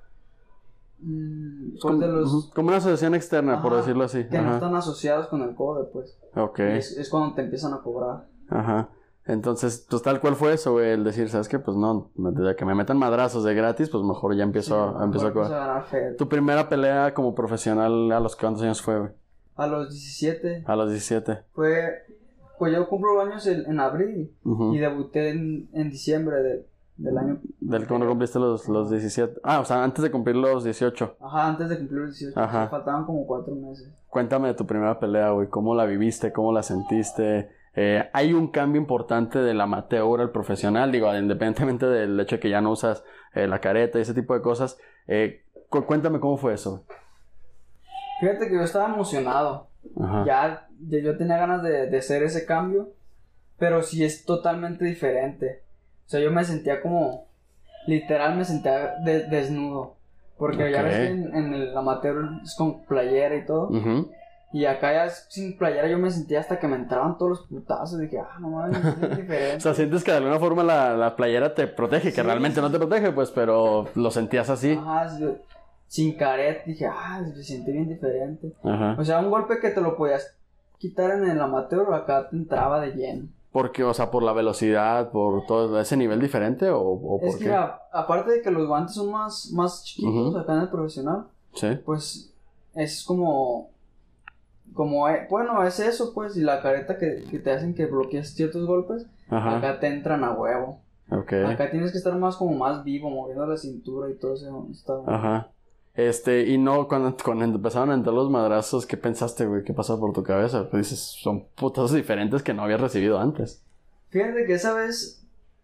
S2: Mm, pues
S1: como,
S2: de los,
S1: como una asociación externa, ajá, por decirlo así.
S2: Que ajá. no están asociados con el C O D E, pues.
S1: Ok.
S2: Es, es cuando te empiezan a cobrar.
S1: Ajá. Entonces, pues tal cual fue eso, güey, el decir, ¿sabes qué? Pues no, desde que me metan madrazos de gratis, pues mejor ya empiezo, sí, a, empiezo a cobrar. A ganar fe. ¿Tu primera pelea como profesional a los cuántos años fue, güey?
S2: A los diecisiete.
S1: A los diecisiete.
S2: Fue... Pues yo cumplo años en, en abril uh-huh. y debuté en, en diciembre de, del año.
S1: ¿Del cuando cumpliste los, los diecisiete? Ah, o sea, antes de cumplir los dieciocho.
S2: Ajá, antes de cumplir los dieciocho. Ajá. O sea, faltaban como cuatro meses.
S1: Cuéntame de tu primera pelea, güey. ¿Cómo la viviste? ¿Cómo la sentiste? Eh, ¿Hay un cambio importante del amateur al profesional? Digo, independientemente del hecho de que ya no usas eh, la careta y ese tipo de cosas. Eh, cu- cuéntame cómo fue eso.
S2: Fíjate que yo estaba emocionado. Ajá. Ya, ya yo tenía ganas de, de hacer ese cambio, pero sí es totalmente diferente. O sea, yo me sentía como, literal me sentía de, desnudo, porque okay. ya ves que en, en el amateur es con playera y todo, uh-huh. y acá ya sin playera yo me sentía hasta que me entraban todos los putazos, y dije, ah, no mames, es diferente.
S1: O sea, sientes que de alguna forma la, la playera te protege, que sí, realmente sí. no te protege, pues, pero lo sentías así.
S2: Ajá, sí. Sin caret, dije, ah, se siente bien diferente.
S1: Ajá.
S2: O sea, un golpe que te lo podías quitar en el amateur, acá te entraba de lleno.
S1: ¿Por qué? O sea, ¿por la velocidad, por todo ese nivel diferente o, o por
S2: es
S1: qué?
S2: Es que, a, aparte de que los guantes son más, más chiquitos uh-huh. acá en el profesional,
S1: sí.
S2: Pues, es como, como, bueno, es eso, pues, y la careta que, que te hacen que bloquees ciertos golpes, ajá. Acá te entran a huevo.
S1: Okay.
S2: Acá tienes que estar más como más vivo, moviendo la cintura y todo eso. Está...
S1: Ajá. Este, y no, cuando, cuando empezaron a entrar los madrazos, ¿qué pensaste, güey? ¿Qué pasó por tu cabeza? Pues dices, son putazos diferentes que no habías recibido antes.
S2: Fíjate que esa vez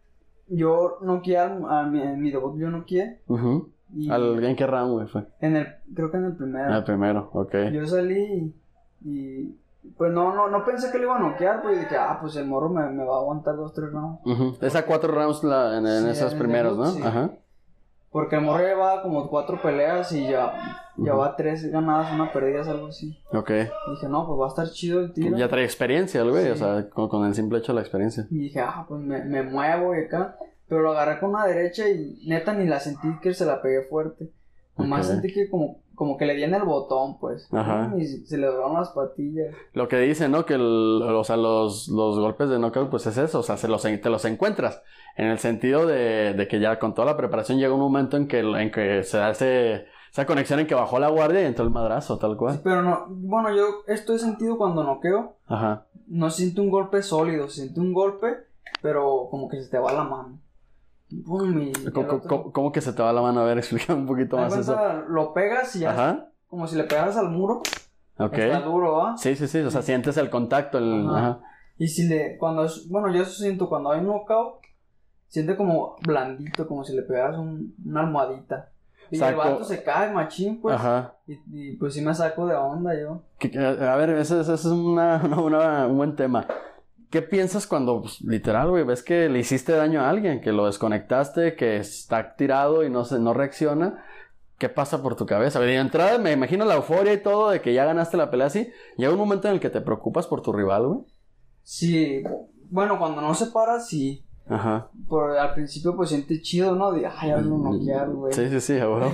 S2: yo noqueé a mi, en mi debut, yo noqueé.
S1: Uh-huh. Y ¿en qué round, güey, fue?
S2: En el, creo que en el primero.
S1: En el primero, ok.
S2: Yo salí y, y pues no, no, no pensé que lo iba a noquear, pues dije, ah, pues el morro me, me va a aguantar dos, tres rounds.
S1: Uh-huh. Es a cuatro rounds la, en, en sí, esos en primeros, debut, ¿no?
S2: Sí.
S1: Ajá.
S2: Porque el morro llevaba como cuatro peleas y ya uh-huh. llevaba tres ganadas, una perdida, algo así.
S1: Ok.
S2: Y dije, no, pues va a estar chido el tiro.
S1: Ya trae experiencia el güey, sí. O sea, con, con el simple hecho de la experiencia.
S2: Y dije, ah, pues me, me muevo y acá. Pero lo agarré con una derecha y neta ni la sentí que se la pegué fuerte. Nomás okay. Sentí que como, como que le di en el botón, pues.
S1: Ajá.
S2: Y se le doblaron las patillas.
S1: Lo que dicen, ¿no? Que el, o sea, los, los golpes de knockout, pues es eso. O sea, se los, te los encuentras. En el sentido de, de que ya con toda la preparación llega un momento en que, en que se da ese, esa conexión en que bajó la guardia y entró el madrazo, tal cual.
S2: Sí, pero no, bueno, yo esto he sentido cuando noqueo.
S1: Ajá.
S2: No siento un golpe sólido, siento un golpe, pero como que se te va la mano. Boom, y
S1: ¿Cómo, otro... ¿Cómo, ¿Cómo que se te va la mano? A ver, explícame un poquito más eso.
S2: Lo pegas y ya, ajá. Como si le pegaras al muro.
S1: Ok.
S2: Está duro, ¿va?
S1: Sí, sí, sí, o sea, sí. Sientes el contacto. El...
S2: Ajá.
S1: Ajá.
S2: Y si le, cuando, es, bueno, yo eso siento cuando hay un knockout, siente como blandito, como si le pegaras un, una almohadita. Y
S3: saco...
S2: el vato se cae, machín, pues.
S3: Ajá.
S2: Y, y pues sí me saco de onda yo.
S3: Que, a ver, ese, ese es una, una, una, un buen tema. ¿Qué piensas cuando, pues, literal, güey, ves que le hiciste daño a alguien, que lo desconectaste, que está tirado y no se, no reacciona? ¿Qué pasa por tu cabeza? De entrada me imagino la euforia y todo de que ya ganaste la pelea así. ¿Llega un momento en el que te preocupas por tu rival, güey?
S2: Sí, bueno, cuando no se para, sí.
S3: Ajá.
S2: Por, al principio pues siente chido, ¿no? De, ay, ya lo noquear, güey.
S3: Sí, sí, sí, güey.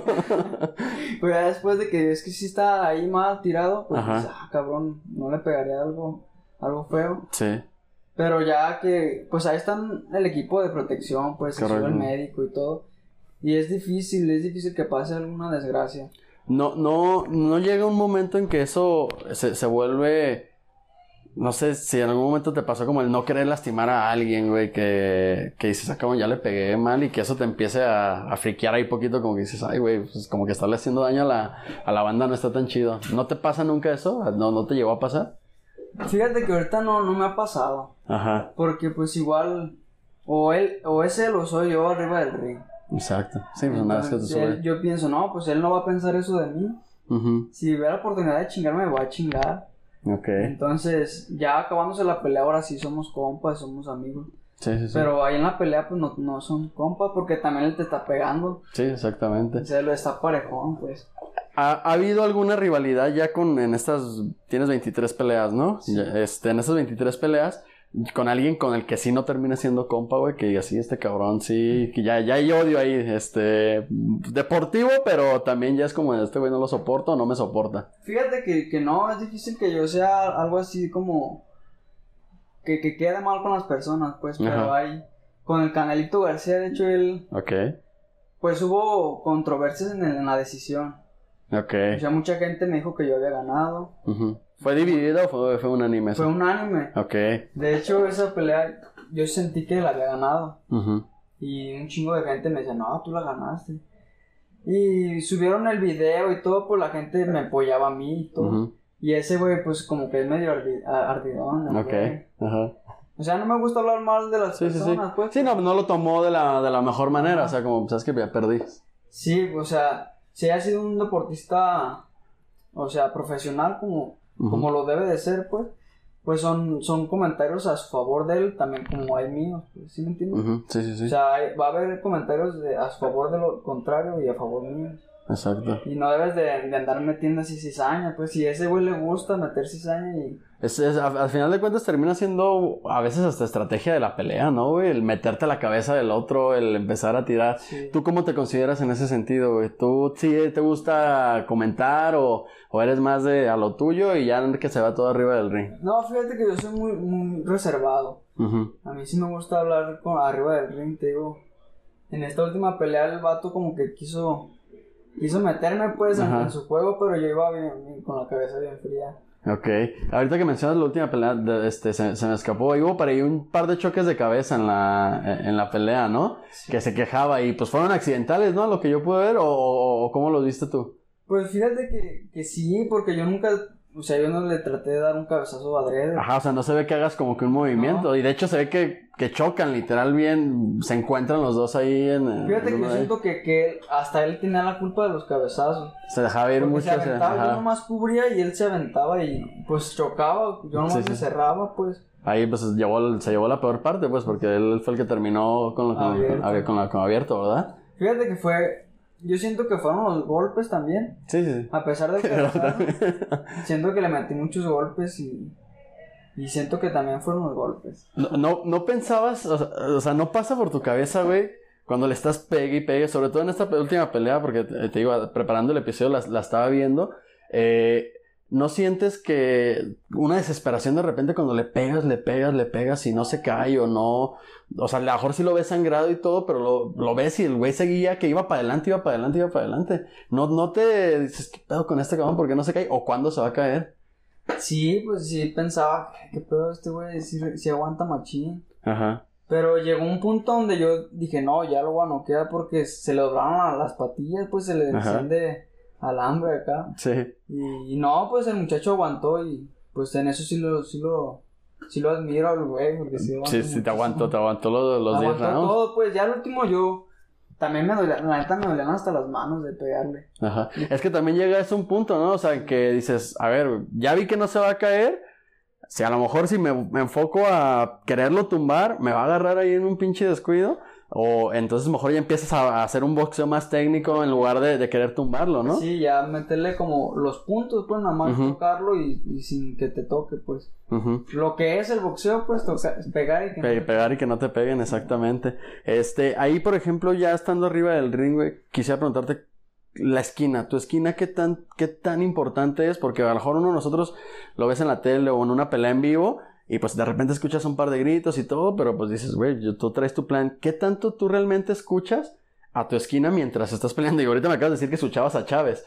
S2: Pero ya después de que es que sí está ahí mal tirado, pues
S3: Ajá.
S2: dices, ah, cabrón, no le pegaría algo, algo feo.
S3: Sí.
S2: Pero ya que, pues ahí están el equipo de protección, pues, se sube el médico y todo. Y es difícil, es difícil que pase alguna desgracia.
S3: No, no, no llega un momento en que eso se, se vuelve... No sé si en algún momento te pasó como el no querer lastimar a alguien, güey, que, que dices, ah, cabrón, ya le pegué mal y que eso te empiece a, a friquear ahí poquito, como que dices, ay, güey, pues como que estarle haciendo daño a la, a la banda no está tan chido. ¿No te pasa nunca eso? ¿No, no te llegó a pasar?
S2: Fíjate que ahorita no, no me ha pasado.
S3: Ajá.
S2: Porque pues igual, o él, o es él o soy yo arriba del ring.
S3: Exacto. Sí, pues una vez que te sube.
S2: Él, yo pienso, no, pues él no va a pensar eso de mí.
S3: Uh-huh.
S2: Si ve la oportunidad de chingarme, me va a chingar.
S3: Ok.
S2: Entonces, ya acabándose la pelea, ahora sí somos compas, somos amigos.
S3: Sí, sí, sí.
S2: Pero ahí en la pelea, pues no, no son compas, porque también él te está pegando.
S3: Sí, exactamente.
S2: O sea, lo está parejón, pues.
S3: ¿Ha, ¿Ha habido alguna rivalidad ya con, en estas, tienes veintitrés peleas, ¿no?
S2: Sí.
S3: Ya, este, en estas veintitrés peleas, con alguien con el que sí no termina siendo compa, güey, que diga, sí, este cabrón, sí, que ya, ya hay odio ahí, este, deportivo, pero también ya es como, este güey no lo soporto o no me soporta.
S2: Fíjate que, que no, es difícil que yo sea algo así como, que, que quede mal con las personas, pues, pero
S3: Ajá.
S2: hay, con el Canelito García, de hecho, él,
S3: Ok,
S2: pues hubo controversias en, el, en la decisión.
S3: ok.
S2: O sea, mucha gente me dijo que yo había ganado.
S3: Uh-huh. ¿Fue dividido o fue, fue unánime eso?
S2: Fue unánime.
S3: Ok.
S2: De hecho, esa pelea yo sentí que la había ganado.
S3: Uh-huh.
S2: Y un chingo de gente me decía, no, tú la ganaste. Y subieron el video y todo, pues la gente me apoyaba a mí y todo.
S3: Uh-huh.
S2: Y ese güey, pues como que es medio ardi- ardidón.
S3: Ok,
S2: güey.
S3: ajá.
S2: O sea, no me gusta hablar mal de las
S3: Sí, sí, sí.
S2: personas, pues.
S3: Sí, no, no lo tomó de la, de la mejor manera, o sea, como, sabes que ya perdí.
S2: Sí, o sea, si ha sido un deportista, o sea, profesional como, uh-huh. como lo debe de ser, pues. Pues son, son comentarios a su favor de él, también como hay míos, pues, ¿sí me entiendes?
S3: Uh-huh. Sí, sí, sí.
S2: O sea, hay, va a haber comentarios de, a su favor de lo contrario y a favor mío.
S3: Exacto.
S2: Y no debes de, de andar metiendo así cizaña, pues si a ese güey le gusta meter cizaña y...
S3: Es, es, a- al final de cuentas termina siendo a veces hasta estrategia de la pelea, ¿no, güey? El meterte a la cabeza del otro, el empezar a tirar.
S2: Sí.
S3: ¿Tú cómo te consideras en ese sentido, güey? ¿Tú sí te gusta comentar o, o eres más de a lo tuyo y ya que se va todo arriba del ring?
S2: No, fíjate que yo soy muy, muy reservado.
S3: Uh-huh.
S2: A mí sí me gusta hablar con, arriba del ring, te digo. En esta última pelea el vato como que quiso... Quiso meterme pues en, en su juego, pero yo iba bien, bien, con la cabeza bien fría.
S3: Ok. Ahorita que mencionas la última pelea, de, este, se, se me escapó. Hubo para ahí un par de choques de cabeza en la, en la pelea, ¿no? Sí. Que se quejaba y pues fueron accidentales, ¿no? Lo que yo pude ver, o, o, o ¿cómo los viste tú?
S2: Pues fíjate que, que sí, porque yo nunca... O sea, yo no le traté de dar un cabezazo adrede.
S3: Ajá, o sea, no se ve que hagas como que un movimiento. No. Y de hecho se ve que, que chocan, literal, bien. Se encuentran los dos ahí en...
S2: Fíjate
S3: en
S2: que yo siento que, que hasta él tenía la culpa de los cabezazos.
S3: Se dejaba ir
S2: porque
S3: mucho.
S2: se aventaba,
S3: se,
S2: yo nomás cubría y él se aventaba y pues chocaba. Yo nomás sí, sí. me cerraba, pues.
S3: Ahí pues llevó, se llevó la peor parte, pues, porque él fue el que terminó con, lo, con, abierto. Con, con, con, con abierto, ¿verdad?
S2: Fíjate que fue... Yo siento que fueron los golpes también.
S3: Sí, sí, sí.
S2: A pesar de que... siento que le metí muchos golpes y... Y siento que también fueron los golpes.
S3: No, no, no pensabas... O sea, o sea, no pasa por tu cabeza, güey, cuando le estás pegue y pegue. Sobre todo en esta última pelea, porque te, te digo, preparando el episodio la, la estaba viendo. Eh... ¿No sientes que una desesperación de repente cuando le pegas, le pegas, le pegas y no se cae o no? O sea, a lo mejor sí lo ves sangrado y todo, pero lo, lo ves y el güey seguía que iba para adelante, iba para adelante, iba para adelante. ¿No, no te dices, qué pedo con este cabrón? ¿Por qué no se cae? ¿O cuándo se va a caer?
S2: Sí, pues sí pensaba, qué pedo este güey, si, si aguanta machín.
S3: Ajá.
S2: Pero llegó un punto donde yo dije, no, ya lo voy a noquear porque se le doblaron a las patillas, pues se le enciende... alambre acá.
S3: Sí.
S2: Y, y no, pues el muchacho aguantó y pues en eso sí lo, sí lo, sí lo admiro al güey, porque sí aguantó.
S3: Sí, sí, te aguantó, te aguantó los, los diez rounds.
S2: todo, pues ya al último yo, también me dolían, la neta me dolían hasta las manos de pegarle.
S3: Ajá. Es que también llega a ese un punto, ¿no? O sea, que dices, a ver, ya vi que no se va a caer. Si a lo mejor si me, me enfoco a quererlo tumbar, me va a agarrar ahí en un pinche descuido. O entonces mejor ya empiezas a, a hacer un boxeo más técnico en lugar de, de querer tumbarlo, ¿no?
S2: Sí, ya meterle como los puntos, pues nada más
S3: uh-huh.
S2: tocarlo y, y sin que te toque, pues.
S3: Uh-huh.
S2: Lo que es el boxeo, pues toca, pegar y que
S3: Pe-
S2: no te
S3: pegar y que no te peguen, exactamente. Este, ahí por ejemplo, ya estando arriba del ring, güey, quisiera preguntarte la esquina, tu esquina, ¿qué tan, qué tan importante es? Porque a lo mejor uno de nosotros lo ves en la tele o en una pelea en vivo y pues de repente escuchas un par de gritos y todo, pero pues dices, güey, tú traes tu plan. ¿Qué tanto tú realmente escuchas a tu esquina mientras estás peleando? Y ahorita me acabas de decir que escuchabas a Chávez,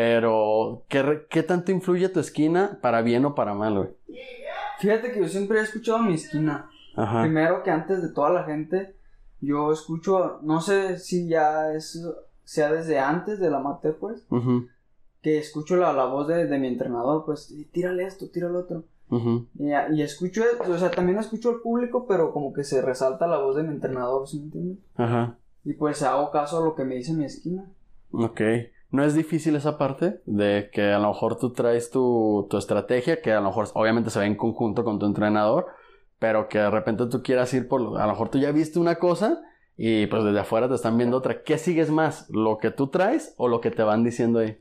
S3: pero ¿qué, qué tanto influye tu esquina para bien o para mal, güey?
S2: Fíjate que yo siempre he escuchado a mi esquina.
S3: Ajá.
S2: Primero que antes de toda la gente, yo escucho, no sé si ya es, sea desde antes de la mate, pues,
S3: uh-huh.
S2: que escucho la, la voz de, de mi entrenador, pues, tírale esto, tírale otro.
S3: Uh-huh.
S2: Y, y escucho, o sea, también escucho al público, pero como que se resalta la voz de mi entrenador, ¿sí me entiendes?
S3: Ajá.
S2: Y pues hago caso a lo que me dice mi esquina.
S3: Ok. ¿No es difícil esa parte? De que a lo mejor tú traes tu, tu estrategia, que a lo mejor obviamente se ve en conjunto con tu entrenador, pero que de repente tú quieras ir por... A lo mejor tú ya viste una cosa y pues desde afuera te están viendo otra. ¿Qué sigues más? ¿Lo que tú traes o lo que te van diciendo ahí?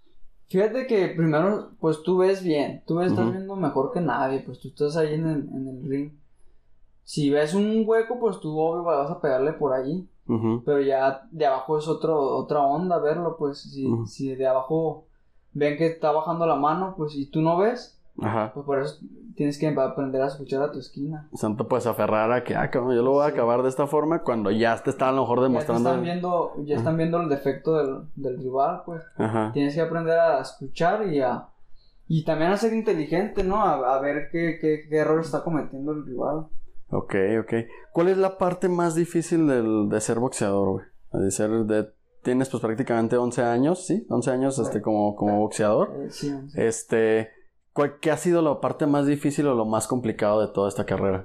S2: Fíjate que primero, pues tú ves bien, tú ves, estás
S3: Uh-huh.
S2: viendo mejor que nadie, pues tú estás ahí en el, en el ring. Si ves un hueco, pues tú obvio vas a pegarle por allí.
S3: Uh-huh.
S2: Pero ya de abajo es otro, otra onda verlo, pues si,
S3: Uh-huh.
S2: si de abajo ven que está bajando la mano, pues y tú no ves,
S3: Ajá.
S2: pues por eso tienes que aprender a escuchar a tu esquina.
S3: O sea, no te puedes aferrar a que, ah, cabrón, yo lo voy a
S2: Sí.
S3: acabar de esta forma cuando ya te está a lo mejor
S2: Ya te
S3: demostrando...
S2: están viendo, ya están viendo el defecto del, del rival, pues.
S3: Ajá.
S2: Tienes que aprender a escuchar y a y también a ser inteligente, ¿no? A, a ver qué, qué, qué error está cometiendo el rival.
S3: Ok, ok. ¿Cuál es la parte más difícil del, de ser boxeador, güey? De ser de... Tienes pues prácticamente once años, ¿sí? once años
S2: Sí.
S3: este, como, como boxeador.
S2: Eh, sí, sí.
S3: Este... ¿cuál, ¿Qué ha sido la parte más difícil o lo más complicado de toda esta carrera?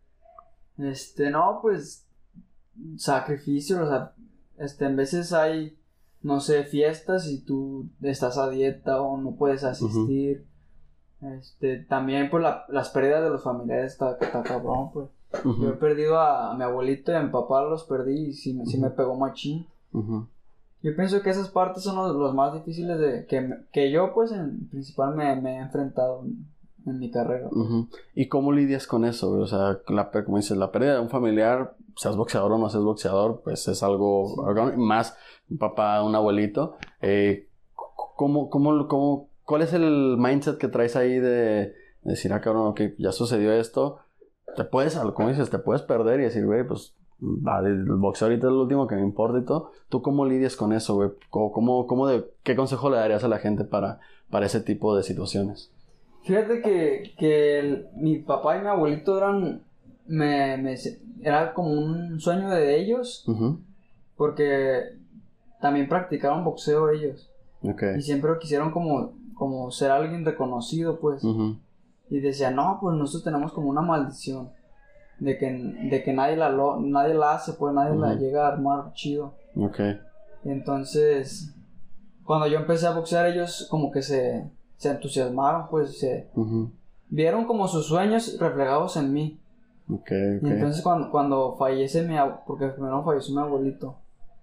S2: Este, no, pues sacrificio, o sea, este, en veces hay, no sé, fiestas y tú estás a dieta o no puedes asistir. Uh-huh. Este, también pues la, las pérdidas de los familiares está, está cabrón, pues. Uh-huh. Yo he perdido a, a mi abuelito y a mi papá, los perdí y sí, uh-huh. sí me pegó machín.
S3: Uh-huh.
S2: Yo pienso que esas partes son los, los más difíciles de que, que yo pues en principal me, me he enfrentado en, en mi carrera. Pues.
S3: Uh-huh. ¿Y cómo lidias con eso? O sea, la, como dices, la pérdida de un familiar, seas boxeador o no seas boxeador, pues es algo, sí. algo más un papá, un abuelito. Eh, ¿cómo, cómo, cómo, ¿Cuál es el mindset que traes ahí de, de decir, ah, cabrón, ok, ya sucedió esto? Te puedes, como dices, te puedes perder y decir, güey, pues va, el boxeo ahorita es lo último que me importa y todo. ¿Tú cómo lidias con eso, güey? ¿Cómo, cómo de, ¿Qué consejo le darías a la gente para, para ese tipo de situaciones?
S2: Fíjate que, que el, mi papá y mi abuelito eran, me, me, era como un sueño de ellos, uh-huh. porque también practicaron boxeo ellos.
S3: Okay.
S2: Y siempre quisieron como, como ser alguien reconocido, pues. Uh-huh. Y decían, no, pues nosotros tenemos como una maldición. De que, de que nadie, la lo, nadie la hace, pues nadie uh-huh. la llega a armar chido.
S3: Okay.
S2: Y entonces, cuando yo empecé a boxear, ellos como que se, se entusiasmaron, pues se uh-huh. vieron como sus sueños reflejados en mí.
S3: Okay, okay.
S2: Y entonces cuando, cuando fallece mi abuelito, porque primero falleció mi abuelito,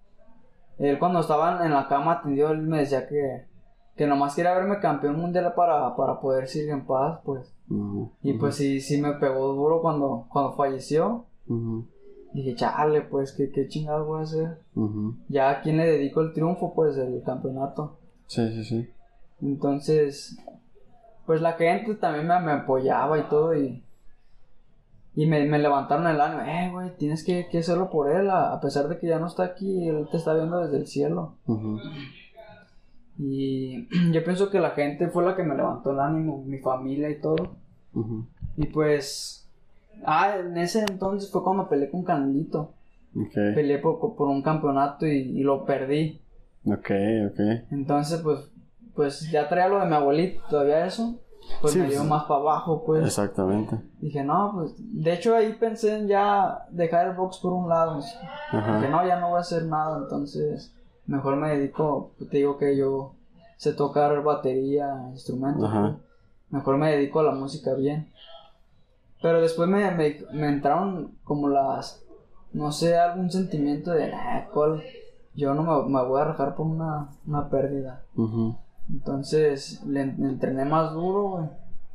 S2: él cuando estaba en la cama atendido, él me decía que, que nomás quería verme campeón mundial para, para poder seguir en paz, pues. Uh-huh. Y pues sí, sí me pegó duro cuando, cuando falleció. Uh-huh. Dije, chale, pues, ¿qué, qué chingados voy a hacer? Uh-huh. Ya a quién le dedico el triunfo, pues, el campeonato.
S3: Sí, sí, sí.
S2: Entonces, pues la gente también me, me apoyaba y todo y... Y me, me levantaron el ánimo, eh, güey, tienes que, que hacerlo por él, a, a pesar de que ya no está aquí, él te está viendo desde el cielo. Uh-huh. Y yo pienso que la gente fue la que me levantó el ánimo, mi familia y todo. Uh-huh. Y pues, ah, en ese entonces fue cuando peleé con Canelito.
S3: Okay.
S2: Peleé por, por un campeonato y, y lo perdí.
S3: Ok, ok.
S2: Entonces, pues, pues ya traía lo de mi abuelito, todavía eso. pues
S3: Sí,
S2: me dio
S3: pues,
S2: más para abajo, pues.
S3: Exactamente.
S2: Dije, no, pues, de hecho ahí pensé en ya dejar el box por un lado.
S3: Ajá.
S2: Dije, no, ya no voy a hacer nada, entonces mejor me dedico, te digo que yo sé tocar batería, instrumentos,
S3: Ajá.
S2: pues, mejor me dedico a la música bien. Pero después me, me, me entraron como las, no sé, algún sentimiento de, ah, ¿cuál? Yo no me, me voy a rajar por una, una pérdida.
S3: Uh-huh.
S2: Entonces le, le entrené más duro, güey.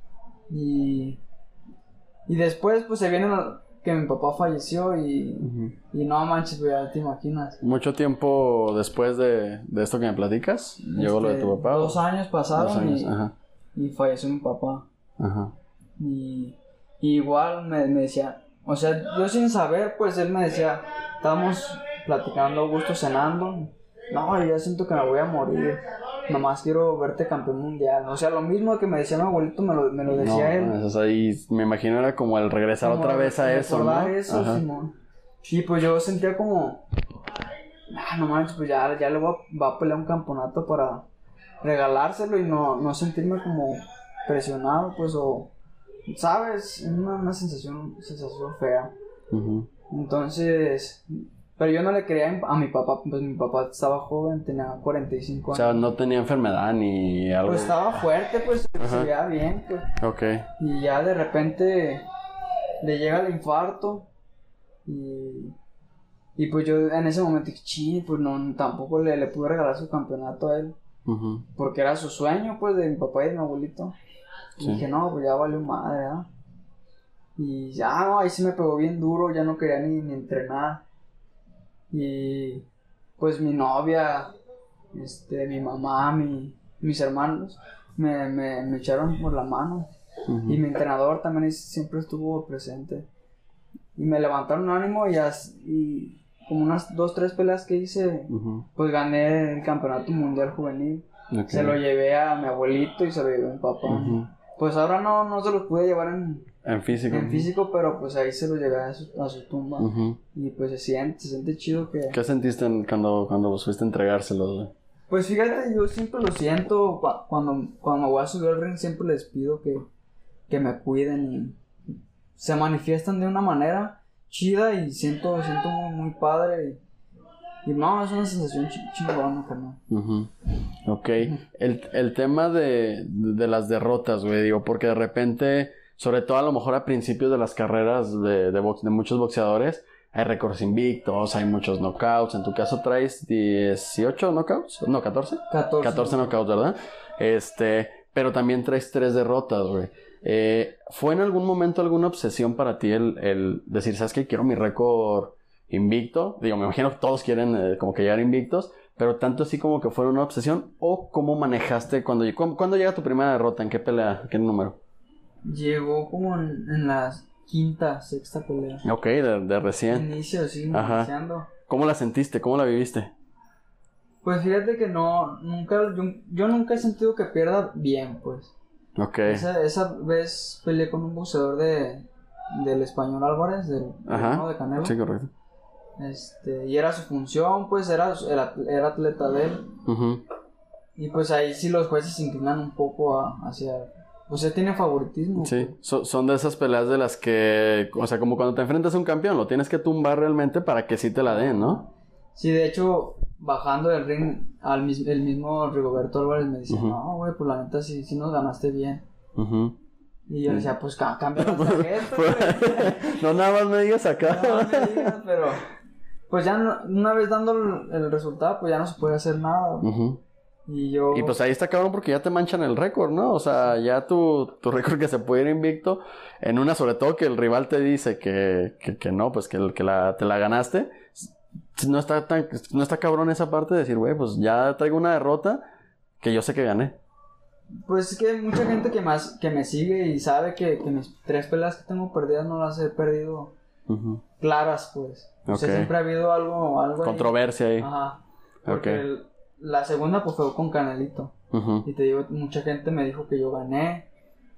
S2: Y, y después, pues se viene que mi papá falleció y, uh-huh. y no manches, güey, ya te imaginas.
S3: ¿Mucho tiempo después de, de esto que me platicas? ¿Llegó
S2: este,
S3: lo de tu papá?
S2: Dos años pasaron
S3: dos años,
S2: y,
S3: ajá.
S2: y falleció mi papá.
S3: Ajá.
S2: Y, y igual me, me decía, o sea, yo sin saber, pues él me decía, estábamos platicando a gusto, cenando. No, yo ya siento que me voy a morir. Nomás quiero verte campeón mundial. O sea, lo mismo que me decía mi abuelito, me lo, me lo decía
S3: no,
S2: él.
S3: O sea, y me imagino era como el regresar como otra vez a eso, ¿no?
S2: eso, Simón. Y pues yo sentía como, ah, no manches, pues ya, ya le voy a, va a pelear un campeonato para regalárselo y no, no sentirme como presionado, pues, o, ¿sabes? Una, una sensación, sensación fea.
S3: Uh-huh.
S2: Entonces... Pero yo no le creía a mi papá, pues mi papá estaba joven, tenía cuarenta y cinco años.
S3: O sea, no tenía enfermedad ni algo.
S2: Pues estaba fuerte, pues
S3: Ajá.
S2: se veía bien, pues.
S3: Ok.
S2: Y ya de repente le llega el infarto y... Y pues yo en ese momento dije, sí, pues no, tampoco le, le pude regalar su campeonato a él.
S3: Uh-huh.
S2: Porque era su sueño, pues, de mi papá y de mi abuelito. Sí. Y dije, no, pues ya valió madre, ¿verdad? Y ya, no, ahí sí me pegó bien duro, ya no quería ni, ni entrenar. Y pues mi novia, este, mi mamá, mi, mis hermanos me, me, me echaron por la mano. Uh-huh. Y mi entrenador también siempre estuvo presente. Y me levantaron ánimo y, as, y como unas dos, tres peleas que hice, uh-huh. pues gané el campeonato mundial juvenil. Okay. Se lo llevé a mi abuelito y se lo llevé a mi papá. Uh-huh. Pues ahora no, no se los pude llevar en...
S3: En físico.
S2: En físico, pero pues ahí se lo llevé a su, a su tumba.
S3: Uh-huh.
S2: Y pues se siente, se siente chido que...
S3: ¿Qué sentiste en, cuando, cuando fuiste a entregárselos, güey?
S2: Pues fíjate, yo siempre lo siento, cuando, cuando me voy a subir al ring siempre les pido que, que me cuiden y se manifiestan de una manera chida y siento, siento muy, muy padre y, y no, es una sensación ch- chingona, carnal.
S3: Uh-huh. Ok, uh-huh. el, el tema de, de las derrotas, güey, digo, porque de repente... Sobre todo a lo mejor a principios de las carreras de, de, box, de muchos boxeadores hay récords invictos, hay muchos knockouts. En tu caso traes dieciocho knockouts, no, catorce.
S2: catorce.
S3: catorce knockouts, ¿verdad? Este, pero también traes tres derrotas, güey. Eh, ¿Fue en algún momento alguna obsesión para ti el, el decir, ¿sabes qué? Quiero mi récord invicto. Digo, me imagino que todos quieren eh, como que llegar invictos, pero tanto así como que fue una obsesión. ¿O cómo manejaste cuando, cuando, cuando llega tu primera derrota? ¿En qué pelea? ¿Qué número?
S2: Llegó como en, en la quinta, sexta pelea.
S3: Ok, de, de recién.
S2: Inicio, sí,
S3: iniciando. ¿Cómo la sentiste? ¿Cómo la viviste?
S2: Pues fíjate que no, nunca, yo, yo nunca he sentido que pierda bien, pues.
S3: Ok.
S2: Esa, esa vez peleé con un boxeador de, del Español Álvarez, del
S3: Ajá.
S2: de Canelo.
S3: Sí, correcto.
S2: Este, y era su función, pues, era, era, era atleta de él.
S3: Uh-huh.
S2: Y pues ahí sí los jueces se inclinan un poco a, hacia... Pues él tiene favoritismo.
S3: Sí, pues. so, son de esas peleas de las que... O sea, como cuando te enfrentas a un campeón, lo tienes que tumbar realmente para que sí te la den, ¿no?
S2: Sí, de hecho, bajando del ring, al mis, el mismo Rigoberto Álvarez me decía, uh-huh. no, güey, pues la neta sí, sí nos ganaste bien.
S3: Uh-huh.
S2: Y yo le decía, pues cambia la tarjeta, güey.
S3: No, nada más me digas acá.
S2: No más me digas, pero... Pues ya no, una vez dando el, el resultado, pues ya no se puede hacer nada.
S3: Uh-huh.
S2: Y yo...
S3: Y pues ahí está cabrón porque ya te manchan el récord, ¿no? O sea, ya tu, tu récord que se puede ir invicto en una, sobre todo que el rival te dice que, que, que no, pues que, que la, te la ganaste. No está tan, no está cabrón esa parte de decir, güey, pues ya traigo una derrota que yo sé que gané.
S2: Pues es que hay mucha gente que, más, que me sigue y sabe que, que mis tres peleas que tengo perdidas no las he perdido uh-huh. claras, pues. O sea, okay. siempre ha habido algo... algo
S3: controversia ahí. ahí.
S2: Ajá. Porque
S3: okay.
S2: el, la segunda pues fue con Canelito.
S3: Uh-huh.
S2: Y te digo, mucha gente me dijo que yo gané.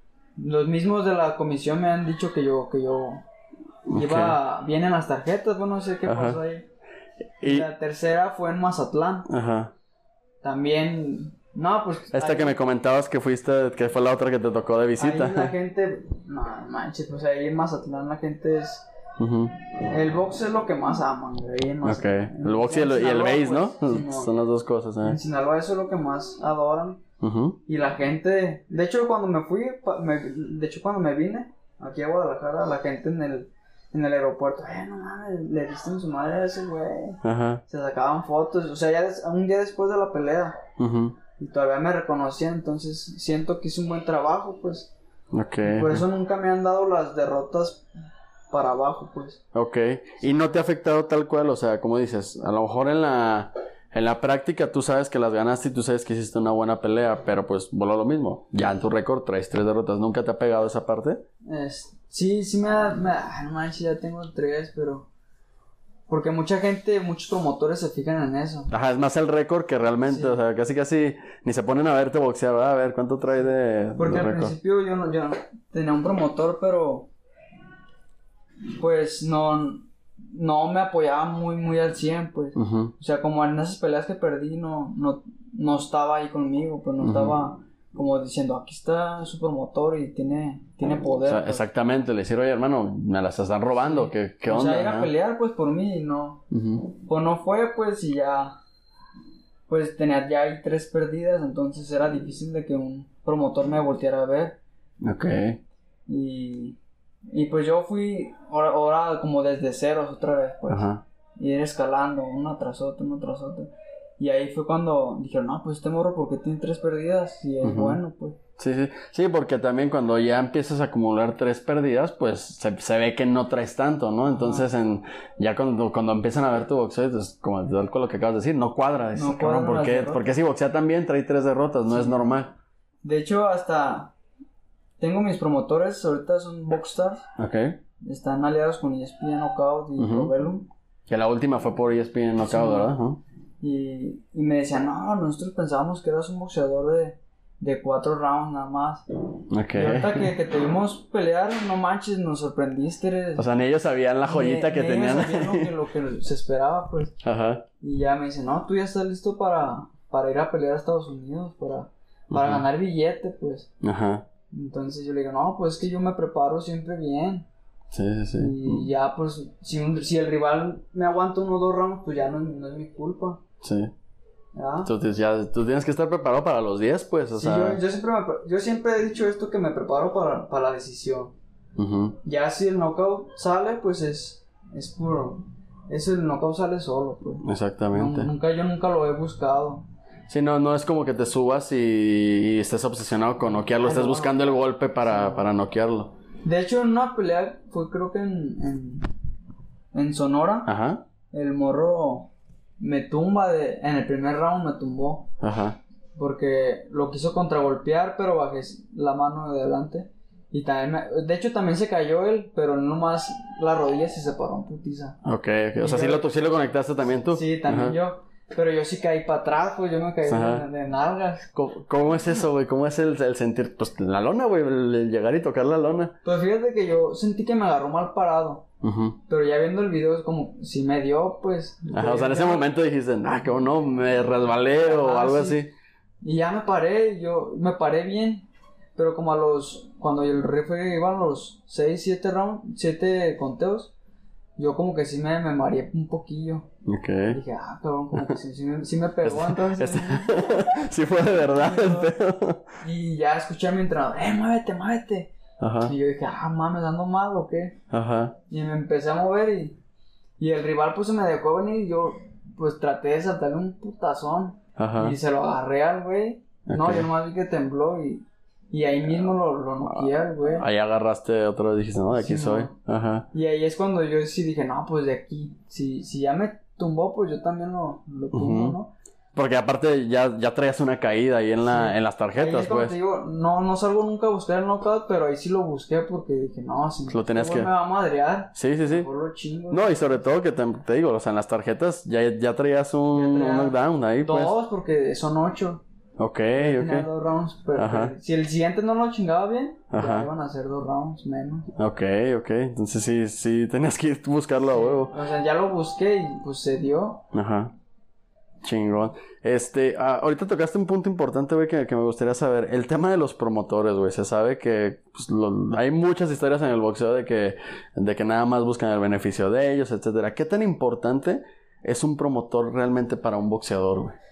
S2: Los mismos de la comisión me han dicho que yo... Que yo okay. iba... Vienen las tarjetas, bueno, no sé qué Ajá. pasó ahí. Y la tercera fue en Mazatlán.
S3: Ajá.
S2: También No, pues...
S3: Esta
S2: ahí,
S3: que me comentabas que fuiste, que fue la otra que te tocó de visita.
S2: Ahí la gente... No, manches, pues ahí en Mazatlán la gente es...
S3: Uh-huh.
S2: El box es lo que más aman, güey. Ahí en
S3: Mazatlán. Ok. El box y el, y el base, pues, ¿no? Sí, son las dos cosas, ¿eh?
S2: En Sinaloa eso es lo que más adoran.
S3: Uh-huh.
S2: Y la gente... De hecho, cuando me fui... Me, de hecho, cuando me vine aquí a Guadalajara, la gente en el... En el aeropuerto, eh, no mames, le diste en su madre a ese güey.
S3: Ajá.
S2: Se sacaban fotos, o sea, ya des, un día después de la pelea.
S3: Uh-huh.
S2: Y todavía me reconocían, entonces siento que hice un buen trabajo, pues.
S3: Ok.
S2: Por eso nunca me han dado las derrotas para abajo, pues.
S3: Ok. ¿Y no te ha afectado tal cual? O sea, como dices, a lo mejor en la... En la práctica tú sabes que las ganaste y tú sabes que hiciste una buena pelea, pero pues voló lo mismo. Ya en tu récord traes tres derrotas. ¿Nunca te ha pegado esa parte?
S2: Es, sí, sí me da... Me da no manches, ya tengo tres, pero... Porque mucha gente, muchos promotores se fijan en eso.
S3: Ajá, es más el récord que realmente, sí. O sea, casi casi ni se ponen a verte boxear, ¿verdad? A ver, ¿cuánto trae de
S2: Porque
S3: de
S2: al
S3: récord?
S2: principio yo no, yo no tenía un promotor, pero... Pues no... No me apoyaba muy, muy al cien, pues.
S3: Uh-huh.
S2: O sea, como en esas peleas que perdí, no, no, no estaba ahí conmigo, pues no uh-huh. estaba como diciendo, aquí está su promotor y tiene, tiene poder.
S3: O sea,
S2: pues.
S3: Exactamente, le decir, oye, hermano, me las están robando, sí. ¿qué, qué
S2: o
S3: onda?
S2: O sea, ir a
S3: ¿no?
S2: pelear, pues, por mí y no.
S3: Uh-huh.
S2: Pues no fue, pues, y ya, pues tenía ya ahí tres perdidas, entonces era difícil de que un promotor me volteara a ver.
S3: Ok.
S2: Y... Y pues yo fui ahora, ahora como desde ceros otra vez, pues.
S3: Ajá.
S2: Y ir escalando, una tras otra, una tras otra. Y ahí fue cuando dijeron, no, pues este morro, ¿por qué tiene tres perdidas? Y es uh-huh. bueno, pues.
S3: Sí, sí. Sí, porque también cuando ya empiezas a acumular tres perdidas, pues se, se ve que no traes tanto, ¿no? Entonces, uh-huh. en, ya cuando, cuando empiezan a ver tu boxeo, pues, como con lo que acabas de decir, no cuadra. Es,
S2: no
S3: cabrón, ¿por qué? Porque si boxea también trae tres derrotas, no sí. es normal.
S2: De hecho, hasta... Tengo mis promotores, ahorita son Boxstars.
S3: Ok.
S2: Están aliados con E S P N Knockout y
S3: uh-huh.
S2: Probellum.
S3: Que la última fue por E S P N Knockout, sí, ¿verdad? Uh-huh.
S2: Y, y me decían, no, nosotros pensábamos que eras un boxeador de, de cuatro rounds nada más.
S3: Ok.
S2: Y ahorita que, que te vimos pelear, no manches, nos sorprendiste. Eres...
S3: O sea, ni ellos sabían la joyita
S2: ni,
S3: que
S2: ni
S3: tenían.
S2: Ellos sabían lo que, lo que se esperaba, pues.
S3: Ajá.
S2: Y ya me dicen, no, tú ya estás listo para, para ir a pelear a Estados Unidos, para, para uh-huh. ganar billete, pues.
S3: Ajá.
S2: Entonces yo le digo, no, pues es que yo me preparo siempre bien.
S3: Sí, sí, sí.
S2: Y ya, pues, si, un, si el rival me aguanta uno o dos rounds, pues ya no, no es mi culpa.
S3: Sí.
S2: ¿Ya?
S3: Entonces ya, tú tienes que estar preparado para los diez, pues, o
S2: sí,
S3: sea...
S2: Yo, yo, siempre me, yo siempre he dicho esto, que me preparo para, para la decisión.
S3: Uh-huh.
S2: Ya si el knockout sale, pues es, es puro... Eso, el knockout sale solo, pues.
S3: Exactamente.
S2: No, nunca, yo nunca lo he buscado.
S3: Sí, no, no es como que te subas y, y estés obsesionado con noquearlo, estés buscando el golpe para, sí. para noquearlo.
S2: De hecho, en una pelea fue creo que en, en, en Sonora,
S3: ajá.
S2: el morro me tumba, de, en el primer round me tumbó.
S3: Ajá.
S2: Porque lo quiso contragolpear, pero bajé la mano de adelante. Y también, me, de hecho también se cayó él, pero nomás la rodilla se separó en putiza.
S3: Ok, ok, o sea, ¿sí lo, tú, sí lo conectaste también tú?
S2: Sí, también ajá. yo. Pero yo sí caí para atrás, pues yo me caí de, de nalgas.
S3: ¿Cómo, ¿Cómo es eso, güey? ¿Cómo es el, el sentir? Pues la lona, güey, el, el llegar y tocar la lona.
S2: Pues fíjate que yo sentí que me agarró mal parado. Uh-huh. Pero ya viendo el video es como, si me dio, pues...
S3: Ajá, o sea, en ese momento dijiste, ah, que no, me resbalé o
S2: ajá,
S3: algo
S2: sí.
S3: así.
S2: Y ya me paré, yo me paré bien. Pero como a los... Cuando el rifle iban los seis, siete rounds, siete conteos... Yo como que sí me, me mareé un poquillo.
S3: Ok.
S2: Y dije, ah, cabrón, como que sí, sí, me, sí me pegó entonces.
S3: Sí fue de verdad el pedo.
S2: Y ya escuché a mi entrenador, eh, muévete, muévete.
S3: Ajá.
S2: Y yo dije, ah, mames, ¿ando mal o qué?
S3: Ajá.
S2: Y me empecé a mover y... Y el rival pues se me dejó venir y yo pues traté de saltarle un putazón.
S3: Ajá.
S2: Y se lo agarré al güey. Okay. No, yo nomás vi que tembló y... Y ahí mismo lo, lo noqueé al güey.
S3: Ahí agarraste otro y dijiste, no, de aquí sí, soy. No. Ajá.
S2: Y ahí es cuando yo sí dije, no, pues de aquí. Si, si ya me tumbó, pues yo también lo, lo tumbo, uh-huh. ¿no?
S3: Porque aparte ya, ya traías una caída ahí en, la, sí. en las tarjetas, ahí es
S2: como
S3: pues.
S2: Te digo, no, no salgo nunca a buscar el knockout, pero ahí sí lo busqué porque dije, no, si
S3: lo tenías que...
S2: me va a madrear.
S3: Sí, sí, sí.
S2: Lo chingo,
S3: no, y sobre todo que te, te digo, o sea, en las tarjetas ya, ya traías un, ya traía un knockdown ahí,
S2: dos,
S3: pues.
S2: Dos, porque son ocho.
S3: Ok,
S2: tenía
S3: ok.
S2: Tenía dos rounds, pero, pero si el siguiente no lo chingaba bien,
S3: ajá.
S2: ya iban a ser dos rounds menos.
S3: Ok, ok. Entonces sí, sí, tenías que ir a buscarlo a huevo.
S2: O sea, ya lo busqué y pues se dio.
S3: Ajá. Chingón. Este, ah, ahorita tocaste un punto importante, güey, que, que me gustaría saber. El tema de los promotores, güey. Se sabe que pues, lo, hay muchas historias en el boxeo de que, de que nada más buscan el beneficio de ellos, etcétera. ¿Qué tan importante es un promotor realmente para un boxeador, güey?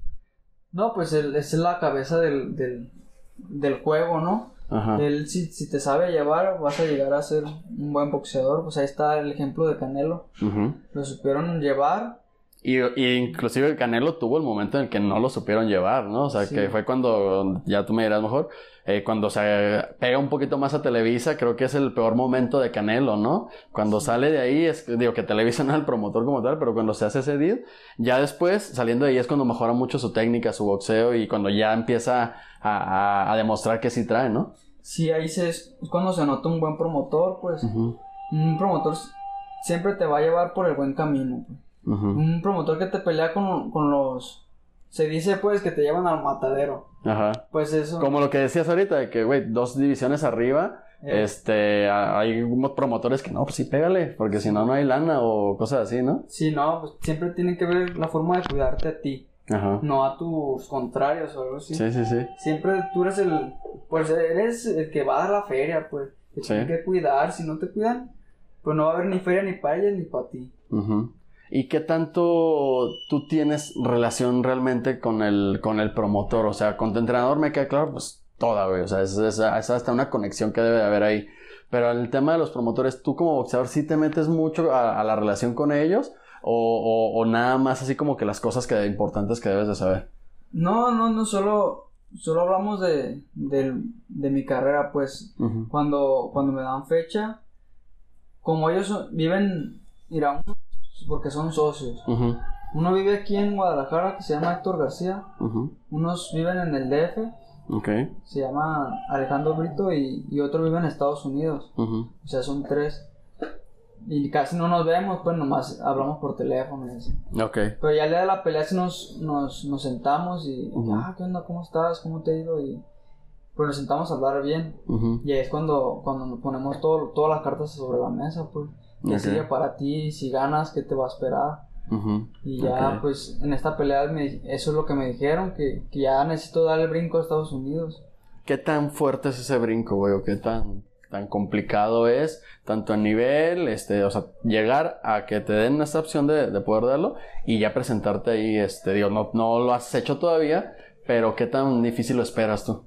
S2: No, pues él es la cabeza del, del, del juego, ¿no? Ajá. Él, si, si te sabe llevar, vas a llegar a ser un buen boxeador. Pues ahí está el ejemplo de Canelo. Uh-huh. Lo supieron llevar.
S3: Y, y inclusive Canelo tuvo el momento en el que no lo supieron llevar, ¿no? O sea, sí. Que fue cuando, ya tú me dirás mejor, eh, cuando se pega un poquito más a Televisa, creo que es el peor momento de Canelo, ¿no? Cuando sí. Sale de ahí, es, digo que Televisa no es el promotor como tal, pero cuando se hace ese deal, ya después, saliendo de ahí es cuando mejora mucho su técnica, su boxeo, y cuando ya empieza a, a, a demostrar que sí trae, ¿no?
S2: Sí, ahí se, es cuando se nota un buen promotor, pues. Uh-huh. Un promotor siempre te va a llevar por el buen camino, pues. Uh-huh. Un promotor que te pelea con, con los... Se dice pues que te llevan al matadero. Ajá. Pues eso...
S3: Como lo que decías ahorita, de que, güey, dos divisiones arriba, eh. este, hay unos promotores que no, pues sí, pégale, porque si no, no hay lana o cosas así, ¿no?
S2: Sí, no, pues siempre tienen que ver la forma de cuidarte a ti. Ajá. No a tus contrarios o algo así.
S3: Sí, sí, sí.
S2: Siempre tú eres el... Pues eres el que va a la feria, pues. Te sí. Tienen que cuidar, si no te cuidan, pues no va a haber ni feria ni para ellas ni para ti.
S3: Ajá. Uh-huh. ¿Y qué tanto tú tienes relación realmente con el, con el promotor? O sea, con tu entrenador me queda claro, pues, toda, güey. O sea, es, es, es hasta una conexión que debe de haber ahí. Pero en el tema de los promotores, ¿tú como boxeador sí te metes mucho a, a la relación con ellos? O, o, ¿O nada más así como que las cosas que importantes que debes de saber?
S2: No, no, no, solo... Solo hablamos de, de, de mi carrera, pues. Uh-huh. Cuando, cuando me dan fecha, como ellos viven... Mira, porque son socios. Uh-huh. Uno vive aquí en Guadalajara, que se llama Héctor García. Uh-huh. Unos viven en el D F. Okay. Se llama Alejandro Brito. Y, y otro vive en Estados Unidos. Uh-huh. O sea, son tres. Y casi no nos vemos, pues nomás hablamos por teléfono y así. Okay. Pero ya el día de la pelea sí nos, nos, nos sentamos y... Uh-huh. Ah, ¿qué onda? ¿Cómo estás? ¿Cómo te ha ido? Y pues nos sentamos a hablar bien. Uh-huh. Y ahí es cuando, cuando nos ponemos todo, todas las cartas sobre la mesa, pues. ¿Qué okay. sigue para ti? Si ganas, ¿qué te va a esperar? Uh-huh. Y ya, okay. pues, en esta pelea me, eso es lo que me dijeron, que, que ya necesito dar el brinco a Estados Unidos.
S3: ¿Qué tan fuerte es ese brinco, güey? ¿O qué tan, tan complicado es? Tanto a nivel, este, o sea, llegar a que te den esta opción de, de poder darlo y ya presentarte ahí, este, digo, no, no lo has hecho todavía, pero ¿qué tan difícil lo esperas tú?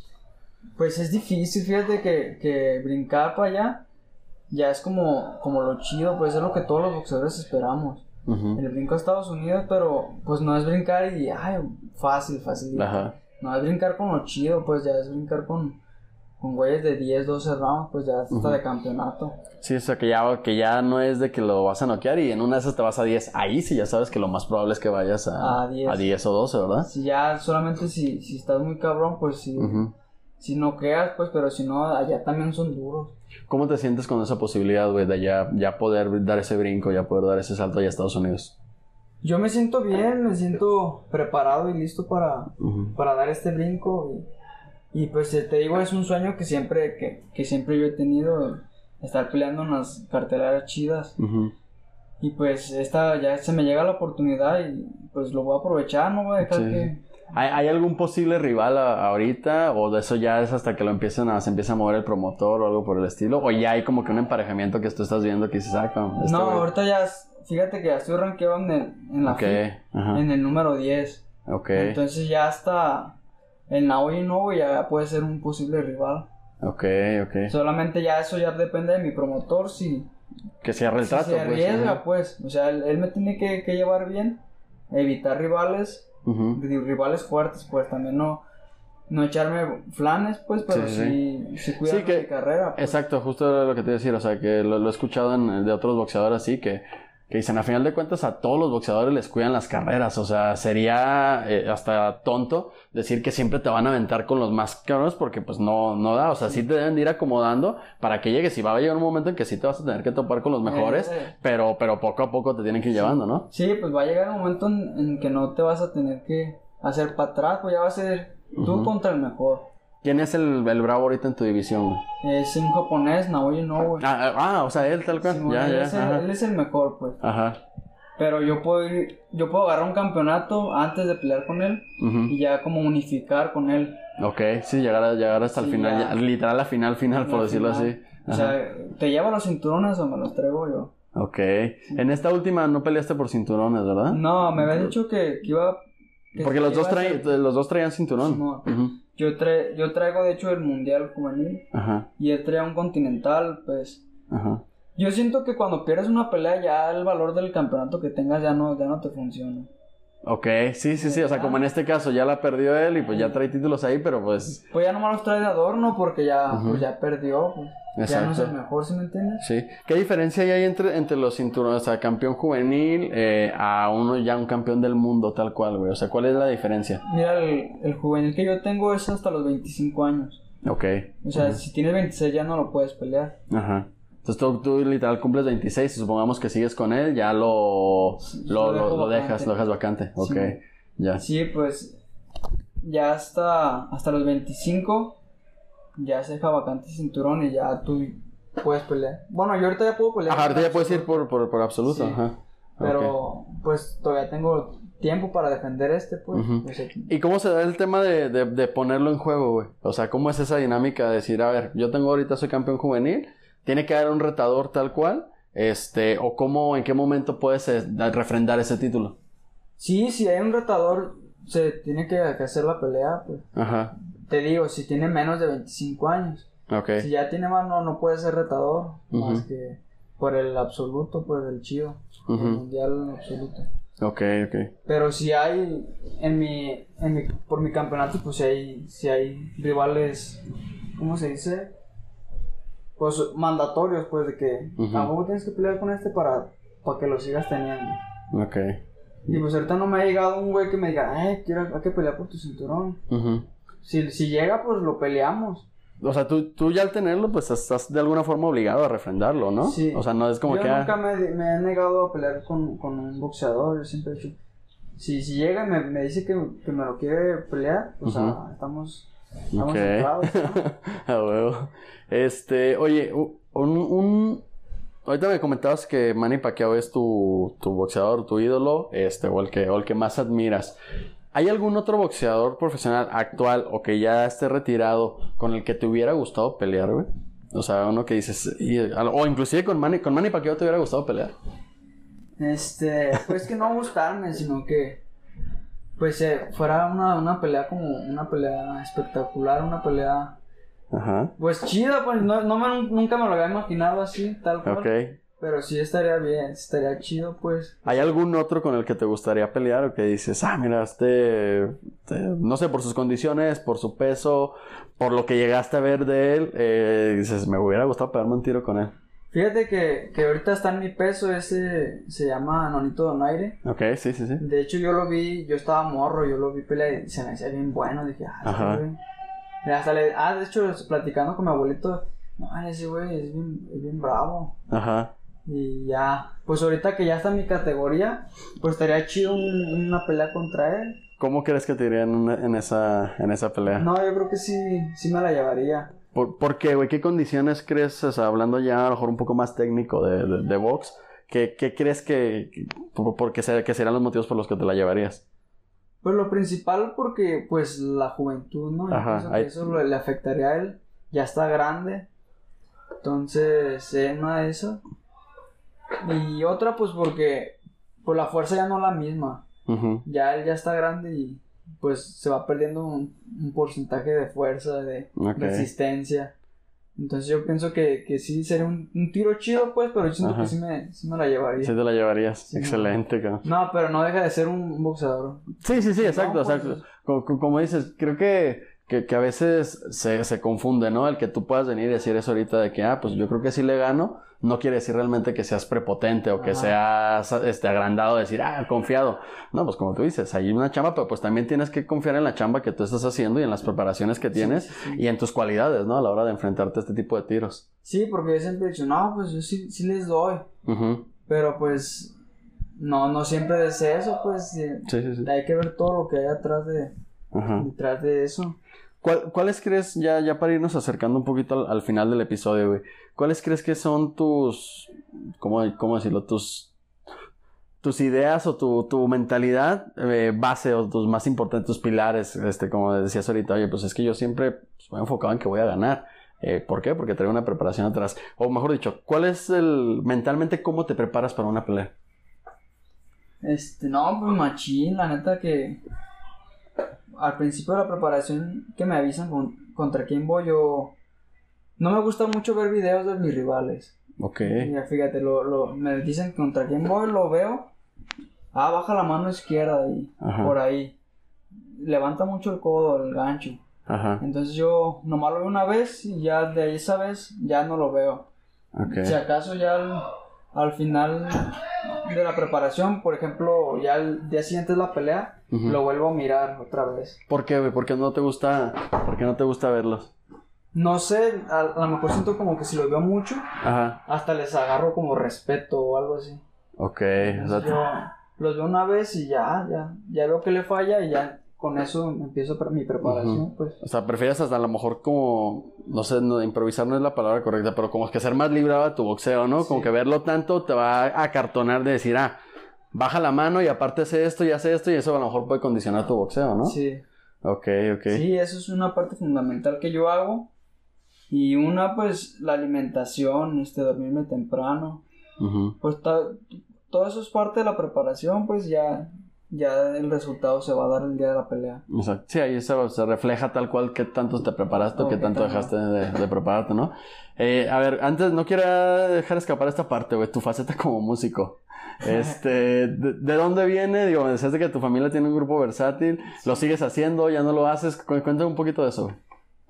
S2: Pues es difícil, fíjate que, que brincar para allá ya es como, como lo chido, pues es lo que todos los boxeadores esperamos. Uh-huh. El brinco a Estados Unidos, pero pues no es brincar y, ay, fácil, fácil. Ajá. No es brincar con lo chido, pues ya es brincar con, con güeyes de diez, doce rounds, pues ya está uh-huh. de campeonato.
S3: Sí, o sea, que ya, que ya no es de que lo vas a noquear y en una de esas te vas a diez. Ahí sí ya sabes que lo más probable es que vayas a, a, diez. A diez o doce, ¿verdad?
S2: Sí, ya solamente si, si estás muy cabrón, pues sí. Uh-huh. Si no quedas, pues, pero si no, allá también son duros.
S3: ¿Cómo te sientes con esa posibilidad, güey, de ya, ya poder dar ese brinco, ya poder dar ese salto allá a Estados Unidos?
S2: Yo me siento bien, me siento preparado y listo para, uh-huh. para dar este brinco. Y, y pues te digo, es un sueño que siempre, que, que siempre yo he tenido, estar peleando en las carteleras chidas. Uh-huh. Y pues esta ya se me llega la oportunidad y pues lo voy a aprovechar, no voy a dejar sí. que...
S3: ¿Hay, ¿Hay algún posible rival a, ahorita? ¿O de eso ya es hasta que lo empiecen a, se empieza a mover el promotor o algo por el estilo? ¿O ya hay como que un emparejamiento que tú estás viendo que dices, ah, este
S2: no,
S3: güey?
S2: Ahorita ya, fíjate que ya estoy rankeado en, el, en la
S3: okay.
S2: F I P, en el número diez. Okay. Entonces ya hasta el Naoya Inoue ya puede ser un posible rival.
S3: Ok, ok.
S2: Solamente ya eso ya depende de mi promotor, si...
S3: Que cierre el
S2: si
S3: trato,
S2: se arriesga, pues,
S3: pues.
S2: O sea, él, él me tiene que, que llevar bien, evitar rivales... Uh-huh. Rivales fuertes, pues también no no echarme flanes, pues, pero sí, sí, sí, sí cuidar sí, que, mi carrera, pues.
S3: Exacto, justo era lo que te iba a decir, o sea, que lo, lo he escuchado en, de otros boxeadores así, que, que dicen, a final de cuentas, a todos los boxeadores les cuidan las carreras, o sea, sería eh, hasta tonto decir que siempre te van a aventar con los más cabrones, porque pues no, no da, o sea, sí te deben de ir acomodando para que llegues, y va a llegar un momento en que sí te vas a tener que topar con los mejores, eh, pero, pero poco a poco te tienen que ir
S2: sí.
S3: llevando, ¿no?
S2: Sí, pues va a llegar un momento en, en que no te vas a tener que hacer para atrás, pues ya va a ser tú uh-huh. contra el mejor.
S3: ¿Quién es el, el bravo ahorita en tu división, güey?
S2: Es un japonés, Naoya Inoue.
S3: Ah, ah, o sea, él tal cual.
S2: Sí,
S3: ya,
S2: él,
S3: ya,
S2: es el, él es el mejor, pues.
S3: Ajá.
S2: Pero yo puedo ir, yo puedo agarrar un campeonato antes de pelear con él uh-huh. y ya como unificar con él.
S3: Ok, sí, llegar, a, llegar hasta sí, el final, ya, literal la final final, por decirlo
S2: final.
S3: así.
S2: Ajá. O sea, ¿te llevo los cinturones o me los traigo yo?
S3: Ok. Sí. En esta última no peleaste por cinturones, ¿verdad?
S2: No, me había dicho que, que iba... Que
S3: Porque los,
S2: iba
S3: dos traen, ser... los dos traían cinturón.
S2: Sí, no. uh-huh. yo, tra... yo traigo de hecho el mundial juvenil. Ajá. Y él trae un continental, pues... Ajá. Yo siento que cuando pierdes una pelea ya el valor del campeonato que tengas ya no, ya no te funciona.
S3: Ok, sí, sí, sí, o sea, como en este caso ya la perdió él y pues ya trae títulos ahí, pero pues...
S2: Pues ya nomás los trae de adorno porque ya, uh-huh. pues ya perdió, pues. Exacto. Ya no es el mejor, ¿sí me entiendes?
S3: Sí. ¿Qué diferencia hay entre, entre los cinturones? O sea, campeón juvenil eh, a uno ya un campeón del mundo tal cual, güey. O sea, ¿cuál es la diferencia?
S2: Mira, el, el juvenil que yo tengo es hasta los veinticinco años.
S3: Ok.
S2: O sea,
S3: uh-huh.
S2: si tienes veintiséis ya no lo puedes pelear.
S3: Ajá. Entonces tú, tú literal cumples veintiséis y supongamos que sigues con él, ya lo, sí, lo, lo, lo dejas, lo dejas vacante. Ok,
S2: sí.
S3: ya.
S2: Sí, pues ya hasta, hasta los veinticinco ya se deja vacante el cinturón y ya tú puedes pelear. Bueno, yo ahorita ya puedo pelear.
S3: Ajá, ahorita ya puedes ir por, por, por absoluto. Sí. Ajá.
S2: Pero
S3: okay.
S2: pues todavía tengo tiempo para defender este, pues.
S3: Uh-huh.
S2: pues
S3: ¿Y cómo se da el tema de, de, de ponerlo en juego, güey? O sea, ¿cómo es esa dinámica de decir, a ver, yo tengo ahorita, soy campeón juvenil, tiene que haber un retador tal cual, este, o cómo, en qué momento puedes eh, refrendar ese título?
S2: Sí, si hay un retador, se tiene que, que hacer la pelea, pues.
S3: Ajá.
S2: Te digo, si tiene menos de veinticinco años.
S3: Okay.
S2: Si ya tiene más, no, no puede ser retador,
S3: uh-huh.
S2: más que por el absoluto, por el chido, uh-huh. el mundial absoluto.
S3: Ok, ok.
S2: Pero si hay, en mi, en mi, por mi campeonato, pues si hay, si hay rivales, ¿cómo se dice? Pues mandatorios, pues de que uh-huh. tampoco tienes que pelear con este para, para que lo sigas teniendo.
S3: Ok.
S2: Y pues ahorita no me ha llegado un güey que me diga, ay, quiero, hay que pelear por tu cinturón.
S3: Uh-huh.
S2: Si, si llega, pues lo peleamos.
S3: O sea, tú, tú ya al tenerlo, pues estás de alguna forma obligado a refrendarlo, ¿no?
S2: Sí.
S3: O sea, no es como
S2: yo
S3: que...
S2: Yo nunca me, me he negado a pelear con, con un boxeador, yo siempre he dicho, si, si llega y me, me dice que, que me lo quiere pelear, pues uh-huh. ah, estamos... Estamos
S3: okay.
S2: entrados, ¿no?
S3: A huevo. Este, oye, un, un... Ahorita me comentabas que Manny Pacquiao es tu, tu boxeador, tu ídolo, este, o el que, o el que más admiras. ¿Hay algún otro boxeador profesional actual o que ya esté retirado con el que te hubiera gustado pelear, güey? O sea, uno que dices... Y, o inclusive con Manny, con Manny Pacquiao te hubiera gustado pelear.
S2: Este, pues que no gustarme, sino que... Pues eh, fuera una, una pelea como... Una pelea espectacular, una pelea...
S3: Ajá.
S2: Pues chida, pues no, no me, nunca me lo había imaginado así, tal cual.
S3: Ok.
S2: Pero sí estaría bien, estaría chido, pues.
S3: ¿Hay algún otro con el que te gustaría pelear o que dices, ah, mira, este, este no sé, por sus condiciones, por su peso, por lo que llegaste a ver de él, eh, dices, me hubiera gustado pegarme un tiro con él?
S2: Fíjate que, que ahorita está en mi peso, ese se llama Nonito Donaire.
S3: Ok, sí, sí, sí.
S2: De hecho yo lo vi, yo estaba morro, yo lo vi pelear y se me hacía bien bueno, dije, ah,
S3: ajá.
S2: Este güey. Hasta le, ah, de hecho, platicando con mi abuelito, no, ese güey es bien, es bien bravo.
S3: Ajá.
S2: Y ya, pues ahorita que ya está en mi categoría, pues estaría chido un, una pelea contra él.
S3: ¿Cómo crees que te irían en, en, esa, en esa pelea?
S2: No, yo creo que sí, sí me la llevaría.
S3: ¿Por, ¿por qué, güey? ¿Qué condiciones crees, o sea, hablando ya a lo mejor un poco más técnico de, de, de box, ¿qué, qué crees que, por, por qué ser, que serían los motivos por los que te la llevarías?
S2: Pues lo principal porque, pues, la juventud, ¿no?
S3: Ajá,
S2: hay... Eso le, le afectaría a él, ya está grande, entonces, eh, una de esas. Y otra, pues, porque, pues, la fuerza ya no es la misma, uh-huh. ya él ya está grande y, pues, se va perdiendo un, un porcentaje de fuerza, de okay. resistencia. Entonces yo pienso que, que sí sería un, un tiro chido, pues, pero yo siento Ajá. que sí me, sí me la llevaría.
S3: Sí te la llevarías, sí, excelente.
S2: No. no, pero no deja de ser un, un boxeador.
S3: Sí, sí, sí, exacto, no, exacto. Pues, como, como dices, creo que, que, que a veces se, se confunde, ¿no? El que tú puedas venir y decir eso ahorita de que, ah, pues yo creo que sí le gano, no quiere decir realmente que seas prepotente o Ajá. que seas este, agrandado, decir, ah, confiado. No, pues como tú dices, hay una chamba, pero pues también tienes que confiar en la chamba que tú estás haciendo y en las preparaciones que tienes sí, sí, sí. y en tus cualidades, ¿no? A la hora de enfrentarte a este tipo de tiros.
S2: Sí, porque yo siempre he dicho, no, pues yo sí, sí les doy. Uh-huh. Pero pues, no, no siempre es eso, pues. Sí, sí, sí. Hay que ver todo lo que hay atrás de, uh-huh. detrás de eso.
S3: ¿Cuál, ¿Cuáles crees, ya, ya para irnos acercando un poquito al, al final del episodio, güey? ¿Cuáles crees que son tus, cómo, cómo decirlo, tus, tus ideas o tu, tu mentalidad eh, base o tus más importantes, tus pilares, este, como decías ahorita, oye, pues es que yo siempre pues, me he enfocado en que voy a ganar. Eh, ¿Por qué? Porque traigo una preparación atrás. O mejor dicho, ¿cuál es el, mentalmente, cómo te preparas para una pelea?
S2: Este, no, pues machín, la neta que al principio de la preparación que me avisan con, contra quién voy, yo no me gusta mucho ver videos de mis rivales.
S3: Ok.
S2: Mira, fíjate, lo, lo, me dicen contra quién voy, lo veo. Ah, baja la mano izquierda ahí, Ajá. por ahí. Levanta mucho el codo, el gancho. Ajá. Entonces yo nomás lo veo una vez y ya de ahí esa vez ya no lo veo. Okay. Si acaso ya al, al final de la preparación, por ejemplo, ya el día siguiente de la pelea, uh-huh. lo vuelvo a mirar otra vez.
S3: ¿Por qué, güey? ¿Por qué no te gusta, por qué no te gusta verlos?
S2: No sé, a, a lo mejor siento como que si los veo mucho, Ajá. hasta les agarro como respeto o algo así.
S3: Ok.
S2: Entonces, yo los veo una vez y ya, ya, ya veo que le falla y ya con eso empiezo mi preparación, uh-huh. pues.
S3: O sea, prefieres hasta a lo mejor como, no sé, no, improvisar no es la palabra correcta, pero como que ser más librado a tu boxeo, ¿no? Sí. Como que verlo tanto te va a acartonar de decir, ah, baja la mano y aparte hace esto y hace esto y eso a lo mejor puede condicionar tu boxeo, ¿no?
S2: Sí.
S3: Ok, ok.
S2: Sí, eso es una parte fundamental que yo hago. Y una, pues, la alimentación, este, dormirme temprano. Uh-huh. Pues, ta, todo eso es parte de la preparación, pues, ya... ya el resultado se va a dar el día de la pelea.
S3: Exacto. Sí, ahí se, se refleja tal cual qué tanto te preparaste o qué tanto dejaste de, de prepararte, ¿no? Eh, a ver, antes no quiero dejar escapar esta parte, güey, tu faceta como músico. Este, de, ¿de dónde viene? Digo, me decías que tu familia tiene un grupo versátil, ¿lo sigues haciendo? ¿Ya no lo haces? Cuéntame un poquito de eso.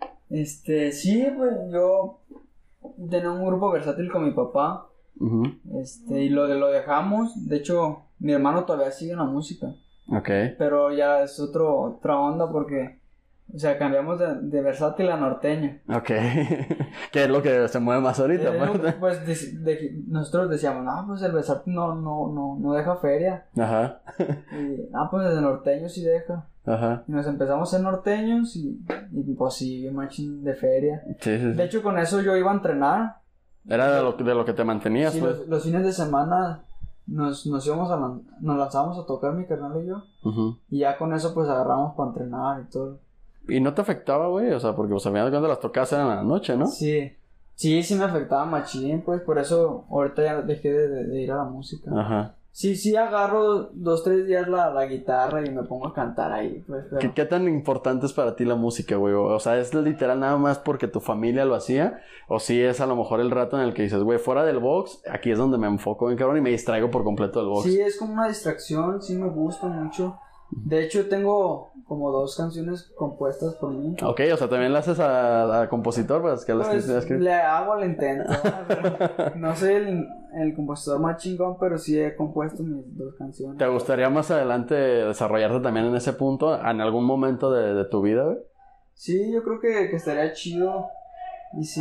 S2: Este, sí, pues yo tenía un grupo versátil con mi papá. Uh-huh. Este, y lo, lo dejamos, de hecho... Mi hermano todavía sigue en la música. Ok. Pero ya es otro, otra onda porque... O sea, cambiamos de, de versátil a norteño.
S3: Ok. ¿Qué es lo que se mueve más ahorita?
S2: Eh, pues de, de, nosotros decíamos, no, pues el versátil no, no, no, no deja feria. Ajá. Y, ah, pues el norteño sí deja. Ajá. Y nos empezamos a ser norteños y, y pues sí, machín de feria. Sí, sí, sí. De hecho, con eso yo iba a entrenar.
S3: Era de lo, de lo que te mantenías,
S2: sí,
S3: pues.
S2: los, los fines de semana... Nos, nos íbamos a lan- nos lanzamos a tocar mi carnal y yo. Uh-huh. Y ya con eso pues agarramos para entrenar y todo.
S3: ¿Y no te afectaba, güey? O sea, porque pues, a mí cuando las tocas eran en la noche, ¿no?
S2: Sí. Sí, sí me afectaba machín, pues por eso ahorita ya dejé de, de, de ir a la música. Ajá. Sí, sí agarro dos, tres días la, la guitarra y me pongo a cantar ahí, pues. Pero...
S3: ¿Qué, ¿Qué tan importante es para ti la música, güey? O sea, ¿es literal nada más porque tu familia lo hacía? ¿O sí es a lo mejor el rato en el que dices, güey, fuera del box, aquí es donde me enfoco bien cabrón y me distraigo por completo del box?
S2: Sí, es como una distracción, sí me gusta mucho. De hecho, tengo como dos canciones compuestas por mí.
S3: Ok, o sea, ¿también le haces a, a compositor? Pues, que
S2: pues las le hago el intento. No soy el, el compositor más chingón, pero sí he compuesto mis dos canciones.
S3: ¿Te gustaría más adelante desarrollarte también en ese punto, en algún momento de, de tu vida, güey?
S2: Sí, yo creo que, que estaría chido. Y si...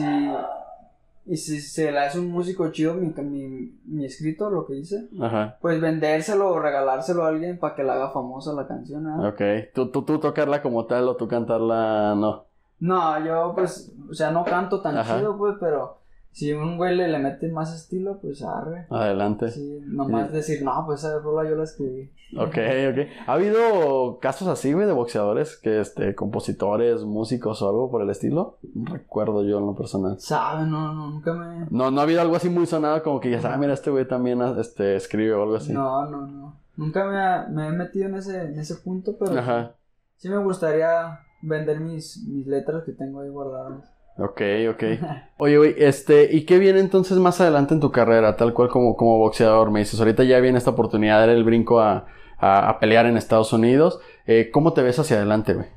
S2: Y si se le hace un músico chido mi, mi, mi escrito, lo que hice, Ajá. pues vendérselo o regalárselo a alguien para que la haga famosa la canción, ¿eh?
S3: Ok. ¿Tú, tú, tú tocarla como tal o tú cantarla no?
S2: No, yo pues, o sea, no canto tan Ajá. chido, pues, pero si un güey le, le mete más estilo, pues arre.
S3: Adelante.
S2: Sí, nomás sí. decir, no, pues esa rola yo la escribí.
S3: Ok, ok. ¿Ha habido casos así, güey, de boxeadores? Que, este, compositores, músicos o algo por el estilo? No recuerdo yo en lo personal.
S2: ¿Sabe? No, no, nunca me...
S3: No, no ha habido algo así muy sonado como que ya sabes, ah, mira, este güey también, este, escribe o algo así.
S2: No, no, no. Nunca me, ha, me he metido en ese, en ese punto, pero... Ajá. Sí me gustaría vender mis, mis letras que tengo ahí guardadas.
S3: Ok, ok. Oye, güey, este, ¿y qué viene entonces más adelante en tu carrera? Tal cual como, como boxeador, me dices, ahorita ya viene esta oportunidad de dar el brinco a, a, a pelear en Estados Unidos. Eh, ¿Cómo te ves hacia adelante, güey?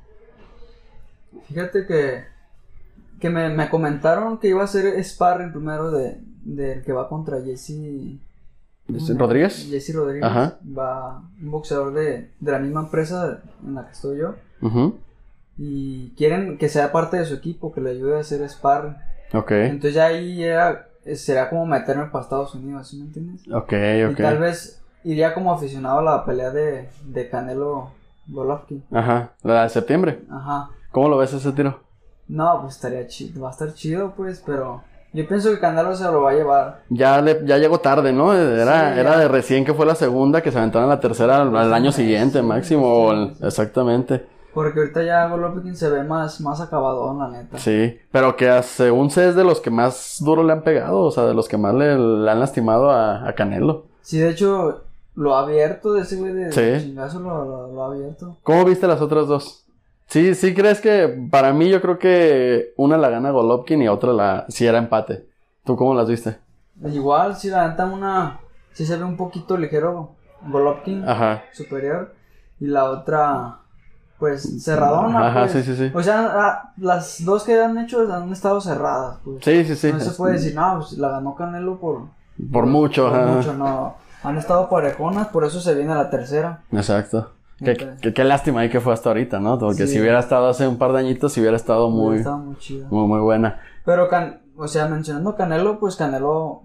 S2: Fíjate que, que me, me comentaron que iba a ser sparring primero de, de que va contra Jesse...
S3: ¿Rodríguez?
S2: Jesse Rodríguez. Ajá. Va un boxeador de, de la misma empresa en la que estoy yo. Ajá. Uh-huh. Y quieren que sea parte de su equipo, que le ayude a hacer sparring. Ok. Entonces ya ahí era, será como meterme para Estados Unidos, ¿sí me entiendes?
S3: Ok, ok.
S2: Y tal vez iría como aficionado a la pelea de, de Canelo Golovkin.
S3: Ajá, la de septiembre.
S2: Ajá.
S3: ¿Cómo lo ves ese tiro?
S2: No, pues estaría chido, va a estar chido pues, pero Yo pienso que Canelo se lo va a llevar.
S3: Ya le, ya llegó tarde, ¿no? Era,
S2: Sí,
S3: era
S2: ya.
S3: de recién que fue la segunda, que se aventaron la tercera al, al año siguiente,
S2: Sí,
S3: máximo.
S2: sí,
S3: o el-
S2: sí.
S3: Exactamente.
S2: Porque ahorita ya Golovkin se ve más, más acabado, la neta.
S3: Sí, pero que a- según sé es de los que más duro le han pegado, o sea, de los que más le, le han lastimado a, a Canelo.
S2: Sí, de hecho, lo ha abierto de ese güey de
S3: Sí.
S2: chingazo, lo, lo, lo ha abierto.
S3: ¿Cómo viste las otras dos? Sí, sí crees que, para mí yo creo que una la gana Golovkin y otra la, sí era empate. ¿Tú cómo las viste?
S2: Igual, si la neta una, sí se ve un poquito ligero Golovkin,
S3: Ajá.
S2: superior, y la otra, pues, cerradona,
S3: Ajá,
S2: pues.
S3: sí, sí, sí.
S2: O sea, ah, las dos que han hecho han estado cerradas, pues.
S3: Sí, sí, sí.
S2: No se puede decir, no, pues la ganó Canelo por...
S3: Por mucho,
S2: por
S3: ajá.
S2: mucho, no. Han estado parejonas, por eso se viene la tercera.
S3: Exacto. Qué,
S2: Entonces-
S3: qué, qué lástima ahí que fue hasta ahorita, ¿no? Porque
S2: Sí.
S3: si hubiera estado hace un par de añitos, si hubiera estado muy,
S2: Estaba muy chida.
S3: muy, muy buena.
S2: Pero, Can o sea, mencionando Canelo, pues Canelo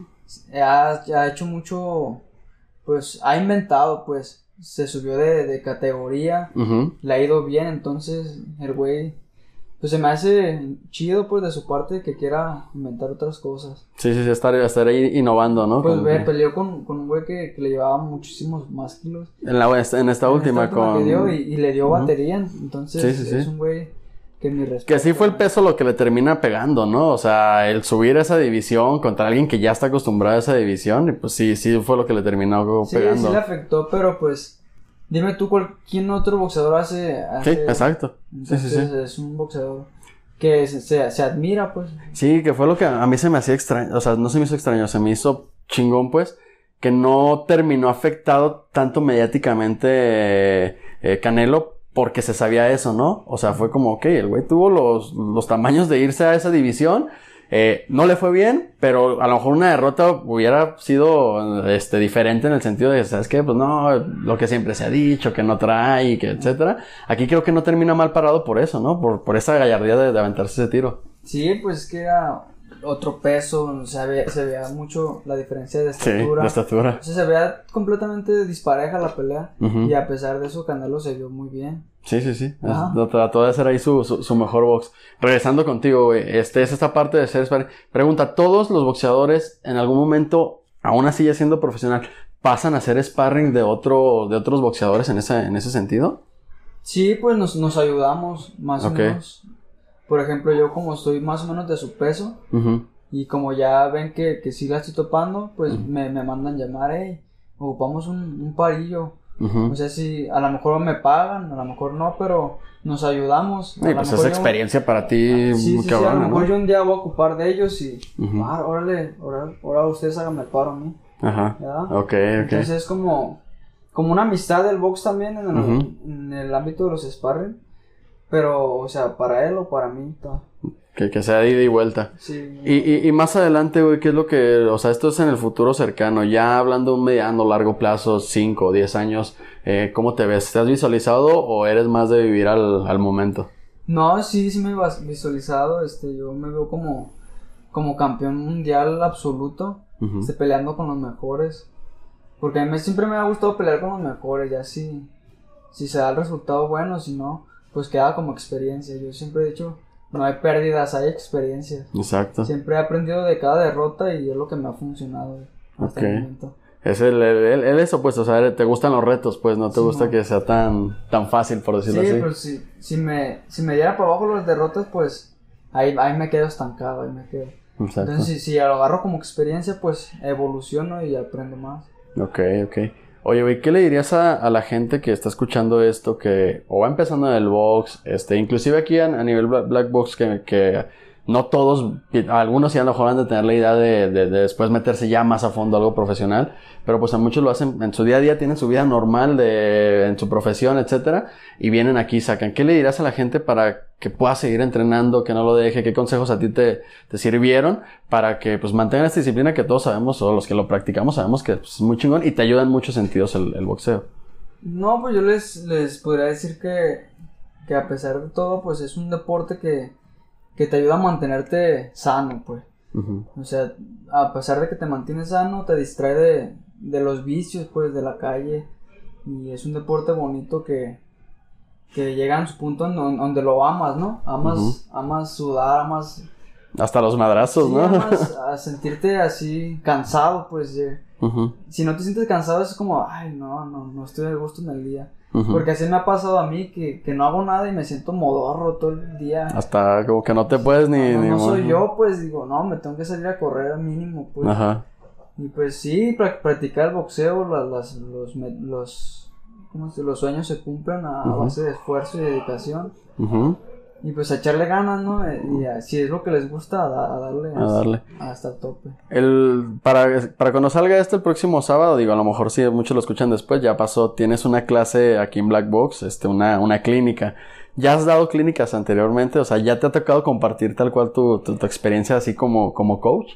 S2: ha, ha hecho mucho, pues ha inventado, pues se subió de, de categoría,
S3: Ujú.
S2: le ha ido bien, entonces el güey, pues se me hace chido, pues de su parte que quiera inventar otras cosas.
S3: Sí, sí, sí, estar, estar ahí innovando, ¿no?
S2: Pues
S3: Como
S2: ve,
S3: que-
S2: peleó con, con un güey que, que le llevaba muchísimos más kilos.
S3: en, la, en esta última
S2: En esta
S3: con...
S2: que dio, y, y le dio
S3: Ujú.
S2: batería, entonces
S3: Sí, sí, sí.
S2: es un güey que mi respeto.
S3: Que sí fue el peso lo que le termina pegando, ¿no? O sea, el subir a esa división contra alguien que ya está acostumbrado a esa división, y pues sí, sí fue lo que le terminó
S2: Sí,
S3: pegando.
S2: sí le afectó, pero pues dime tú cuál, quién otro boxeador hace,
S3: Sí,
S2: hace-
S3: exacto. Sí, sí,
S2: entonces
S3: sí.
S2: es un boxeador que se, se, se admira, pues.
S3: Sí, que fue lo que a mí se me hacía extraño, o sea, no se me hizo extraño, se me hizo chingón, pues, que no terminó afectado tanto mediáticamente eh, eh, Canelo porque se sabía eso, ¿no? O sea, fue como, ok, el güey tuvo los, los tamaños de irse a esa división, eh, no le fue bien, pero a lo mejor una derrota hubiera sido, este, diferente en el sentido de, ¿sabes qué? Pues no, lo que siempre se ha dicho, que no trae, y que etcétera. Aquí creo que no termina mal parado por eso, ¿no? Por, por esa gallardía de, de aventarse ese tiro.
S2: Sí, pues es que era otro peso, se veía, se veía mucho la diferencia de
S3: Sí,
S2: estatura.
S3: de estatura.
S2: O sea, se veía completamente dispareja la pelea.
S3: Ujú.
S2: Y a pesar de eso, Canelo se vio muy bien.
S3: Sí, sí, sí.
S2: Ajá.
S3: Es- trató de hacer ahí su, su, su mejor box. Regresando contigo, güey. Este, es esta parte de ser sparring. Pregunta, ¿todos los boxeadores en algún momento, aún así ya siendo profesional, pasan a ser sparring de otro, de otros boxeadores en ese, en ese sentido?
S2: Sí, pues nos, nos ayudamos más
S3: Ok.
S2: o menos. Por ejemplo, yo como estoy más o menos de su peso,
S3: Ujú.
S2: y como ya ven que, que sí la estoy topando, pues
S3: Ujú.
S2: me, me mandan llamar, hey, ocupamos un, un parillo.
S3: Ujú.
S2: O sea, si a lo mejor me pagan, a lo mejor no, pero nos ayudamos. A
S3: Sí,
S2: lo
S3: pues
S2: mejor
S3: esa
S2: yo-
S3: experiencia para ti
S2: Sí,
S3: muy
S2: sí, sí, a lo
S3: cabrona,
S2: mejor
S3: ¿no?
S2: yo un día voy a ocupar de ellos y,
S3: Ujú.
S2: ah, órale, ahora, ahora ustedes háganme el paro a mí,
S3: Ajá.
S2: ¿verdad?
S3: Ok, ok.
S2: Entonces es como, como una amistad del box también en el,
S3: Ujú.
S2: en el ámbito de los sparring, pero, o sea, para él o para mí, está.
S3: Que, que sea de ida y vuelta.
S2: Sí.
S3: Y, y, y más adelante, güey, ¿qué es lo que, o sea, esto es en el futuro cercano, ya hablando de un mediano, largo plazo, cinco o diez años, eh, ¿cómo te ves? ¿Te has visualizado o eres más de vivir al, al momento?
S2: No, sí, sí me he visualizado, este, yo me veo como, como campeón mundial absoluto,
S3: Ujú.
S2: este, peleando con los mejores, porque a mí siempre me ha gustado pelear con los mejores, ya si, si se da el resultado bueno, si no, pues queda como experiencia, yo siempre he dicho, no hay pérdidas, hay experiencias,
S3: Exacto.
S2: siempre he aprendido de cada derrota y es lo que me ha funcionado hasta
S3: Ok.
S2: el momento.
S3: Es el, el, el, el eso, pues, o sea, te gustan los retos, pues, no te
S2: Sí,
S3: gusta
S2: no.
S3: que sea tan, tan fácil, por decirlo
S2: Sí,
S3: así.
S2: pero si, si me, si me diera para abajo las derrotas, pues, ahí, ahí me quedo estancado, ahí me quedo.
S3: Exacto.
S2: Entonces, si, si lo agarro como experiencia, pues evoluciono y aprendo más.
S3: Ok, ok. Oye, güey, ¿qué le dirías a, a la gente que está escuchando esto, que o va empezando en el box, este, inclusive aquí a, a nivel black, black box, que, que no todos, algunos sí a lo mejor han de tener la idea de, de, de después meterse ya más a fondo a algo profesional, pero pues a muchos lo hacen en su día a día, tienen su vida normal de, en su profesión, etcétera, y vienen aquí y sacan. ¿Qué le dirás a la gente para que pueda seguir entrenando, que no lo deje? ¿Qué consejos a ti te, te sirvieron para que pues mantengan esta disciplina que todos sabemos, o los que lo practicamos sabemos que pues, es muy chingón y te ayuda en muchos sentidos el, el boxeo?
S2: No, pues yo les, les podría decir que, que a pesar de todo, pues es un deporte que, que te ayuda a mantenerte sano, pues.
S3: Uh-huh.
S2: O sea, a pesar de que te mantienes sano, te distrae de, de los vicios, pues, de la calle. Y es un deporte bonito que, que llega a su punto en don- donde lo amas, ¿no? Amas,
S3: Uh-huh.
S2: amas sudar, amas
S3: Hasta los madrazos,
S2: sí,
S3: ¿no?
S2: Además, a sentirte así cansado, pues, eh. uh-huh. Si no te sientes cansado es como, ay, no, no, no estoy de gusto en el día. Uh-huh. Porque así me ha pasado a mí, que, que no hago nada y me siento modorro todo el día.
S3: Hasta como que no te puedes ni...
S2: No,
S3: ni
S2: no soy yo, pues, digo, no, me tengo que salir a correr al mínimo, pues. Ajá. Y pues sí, pra- practicar el boxeo, las, las, los, los, ¿cómo se, los sueños se cumplen a, uh-huh. a base de esfuerzo y dedicación. Uh-huh. Y pues a echarle ganas, ¿no? Y a, si es lo que les gusta, a, a darle,
S3: a darle.
S2: Hasta el tope.
S3: El, para, para cuando salga este el próximo sábado, digo, a lo mejor si muchos lo escuchan después, ya pasó, tienes una clase aquí en Black Box, este, una, una clínica. ¿Ya has dado clínicas anteriormente? O sea, ¿ya te ha tocado compartir tal cual tu, tu, tu experiencia así como, como coach?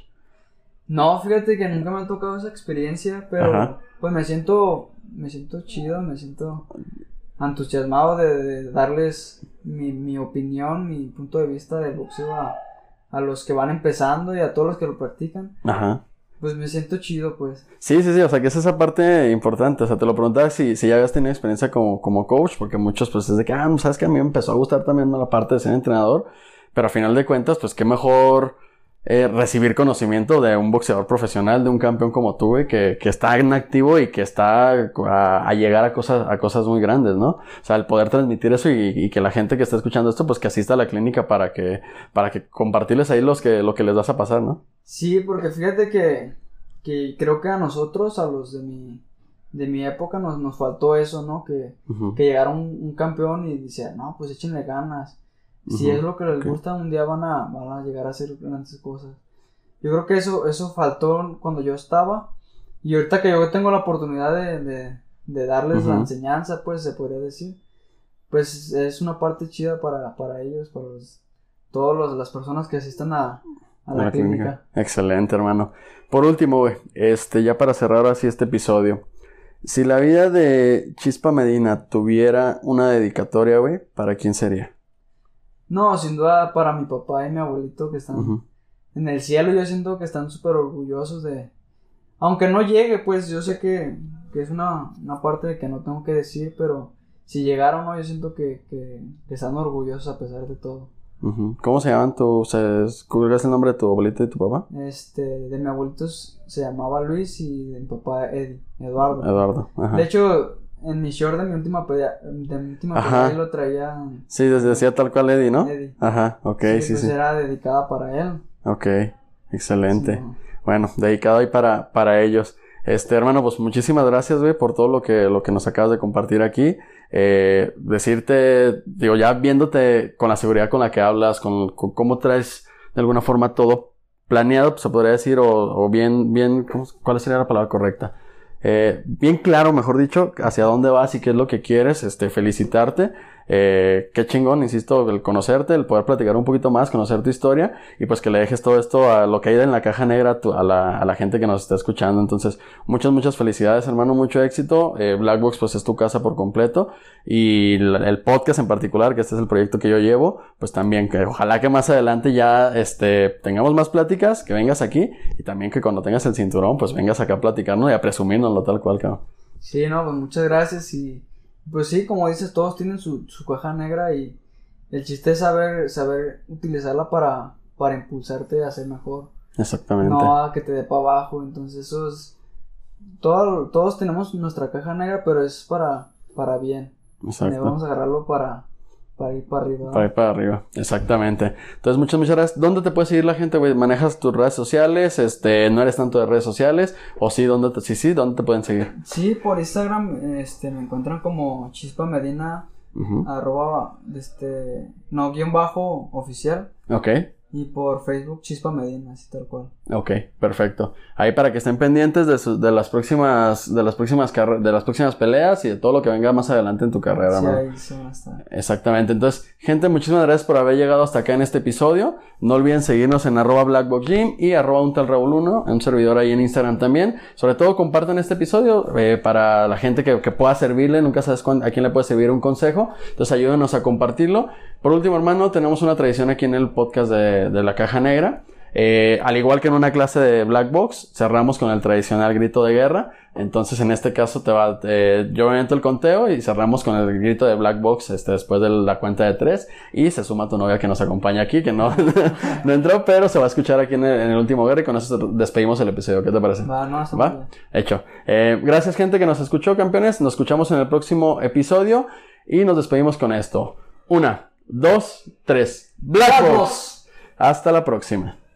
S2: No, fíjate que nunca me ha tocado esa experiencia, pero Ajá. pues me siento, me siento chido, me siento entusiasmado de, de darles mi, mi opinión, mi punto de vista del boxeo a, a los que van empezando y a todos los que lo practican. Ajá. Pues me siento chido, pues.
S3: Sí, sí, sí, o sea, que es esa parte importante, o sea, te lo preguntaba si, si ya habías tenido experiencia como, como coach, porque muchos, pues, es de que, ah, no, sabes que a mí me empezó a gustar también la parte de ser entrenador, pero a final de cuentas, pues, qué mejor... Eh, recibir conocimiento de un boxeador profesional, de un campeón como tú, güey, que, que está en activo y que está a, a llegar a cosas, a cosas muy grandes, ¿no? O sea, el poder transmitir eso y, y que la gente que está escuchando esto, pues que asista a la clínica para que, para que compartirles ahí los que, lo que les vas a pasar, ¿no?
S2: Sí, porque fíjate que, que creo que a nosotros, a los de mi, de mi época, nos, nos faltó eso, ¿no? Que, uh-huh. que llegara un, un campeón y dice, no, pues échenle ganas. Si uh-huh. es lo que les okay. gusta, un día van a, van a llegar a hacer grandes cosas. Yo creo que eso, eso faltó cuando yo estaba. Y ahorita que yo tengo la oportunidad de, de, de darles uh-huh. la enseñanza, pues se podría decir. Pues es una parte chida para, para ellos, para los, todas las personas que asistan a, a la, la clínica. clínica.
S3: Excelente, hermano. Por último, güey, este, ya para cerrar así este episodio. Si la vida de Chispa Medina tuviera una dedicatoria, güey, ¿para quién sería?
S2: No, sin duda para mi papá y mi abuelito que están uh-huh. en el cielo. Yo siento que están súper orgullosos de... Aunque no llegue, pues yo sé que, que es una, una parte de que no tengo que decir, pero si llegara o no, yo siento que, que, que están orgullosos a pesar de todo.
S3: Uh-huh. ¿Cómo se llaman tu... ¿Cuál es el nombre de tu abuelito y tu papá?
S2: Este, de mi abuelito se llamaba Luis y de mi papá Eddie, Eduardo.
S3: Eduardo, ajá.
S2: De hecho... En mi short de mi última pelea, de mi última pelea lo traía...
S3: Sí, decía tal cual Eddie, ¿no?
S2: Eddie.
S3: Ajá, ok, sí, sí.
S2: Pues sí. Era dedicada para él.
S3: Ok, excelente. Sí, no. Bueno, dedicado ahí para, para ellos. Este, hermano, pues muchísimas gracias, güey, por todo lo que, lo que nos acabas de compartir aquí. Eh, decirte, digo, ya viéndote con la seguridad con la que hablas, con, con cómo traes de alguna forma todo planeado, pues se podría decir, o, o bien, bien, ¿cómo, ¿cuál sería la palabra correcta? Eh, bien claro, mejor dicho, hacia dónde vas y qué es lo que quieres, este, felicitarte, eh, qué chingón, insisto, el conocerte, el poder platicar un poquito más, conocer tu historia, y pues que le dejes todo esto a lo que hay en la caja negra, a, tu, a, la, a la gente que nos está escuchando. Entonces, muchas, muchas felicidades, hermano, mucho éxito. eh, Black Box pues es tu casa por completo, y el, el podcast en particular, que este es el proyecto que yo llevo, pues también, que ojalá que más adelante ya, este, tengamos más pláticas, que vengas aquí, y también que cuando tengas el cinturón, pues vengas acá a platicarnos y a presumírnoslo tal cual, cabrón.
S2: Sí, no, pues muchas gracias. Y pues sí, como dices, todos tienen su, su caja negra, y el chiste es saber, saber utilizarla para, para impulsarte a ser mejor.
S3: Exactamente.
S2: No a que te dé para abajo. Entonces eso es, todo, todos tenemos nuestra caja negra, pero es para, para bien.
S3: Exacto.
S2: Y vamos a agarrarlo para... Para ir para arriba.
S3: Para ir para arriba, exactamente. Entonces, muchas, muchas gracias. ¿Dónde te puede seguir la gente, güey? ¿Manejas tus redes sociales? Este, ¿no eres tanto de redes sociales? ¿O sí? ¿Dónde te, sí, sí, ¿dónde te pueden seguir?
S2: Sí, por Instagram, este, me encuentran como Chispa Medina, uh-huh. arroba, este, no, guión bajo, oficial.
S3: Ok.
S2: Y por Facebook, Chispa Medina, así tal cual.
S3: Ok, perfecto. Ahí para que estén pendientes de, su, de las próximas, de las próximas carre- de las próximas peleas y de todo lo que venga más adelante en tu carrera,
S2: sí,
S3: ¿no?
S2: Ahí se van a estar.
S3: Exactamente. Entonces, gente, muchísimas gracias por haber llegado hasta acá en este episodio. No olviden seguirnos en arroba blackboxgym y arroba un tal Raúl uno, un servidor ahí en Instagram también. Sobre todo, compartan este episodio eh, para la gente que, que pueda servirle. Nunca sabes cuándo, a quién le puede servir un consejo. Entonces, ayúdenos a compartirlo. Por último, hermano, tenemos una tradición aquí en el podcast de, de La Caja Negra. Eh, al igual que en una clase de Black Box, cerramos con el tradicional grito de guerra. Entonces, en este caso, te va, eh, yo invento el conteo y cerramos con el grito de Black Box este, después de la cuenta de tres. Y se suma tu novia que nos acompaña aquí, que no, no entró, pero se va a escuchar aquí en el, en el último guerra y con eso despedimos el episodio. ¿Qué te parece?
S2: Va, no,
S3: ¿Va? Hecho. Eh, gracias, gente que nos escuchó, campeones. Nos escuchamos en el próximo episodio y nos despedimos con esto. Una, dos, tres. Black Box. Hasta la próxima.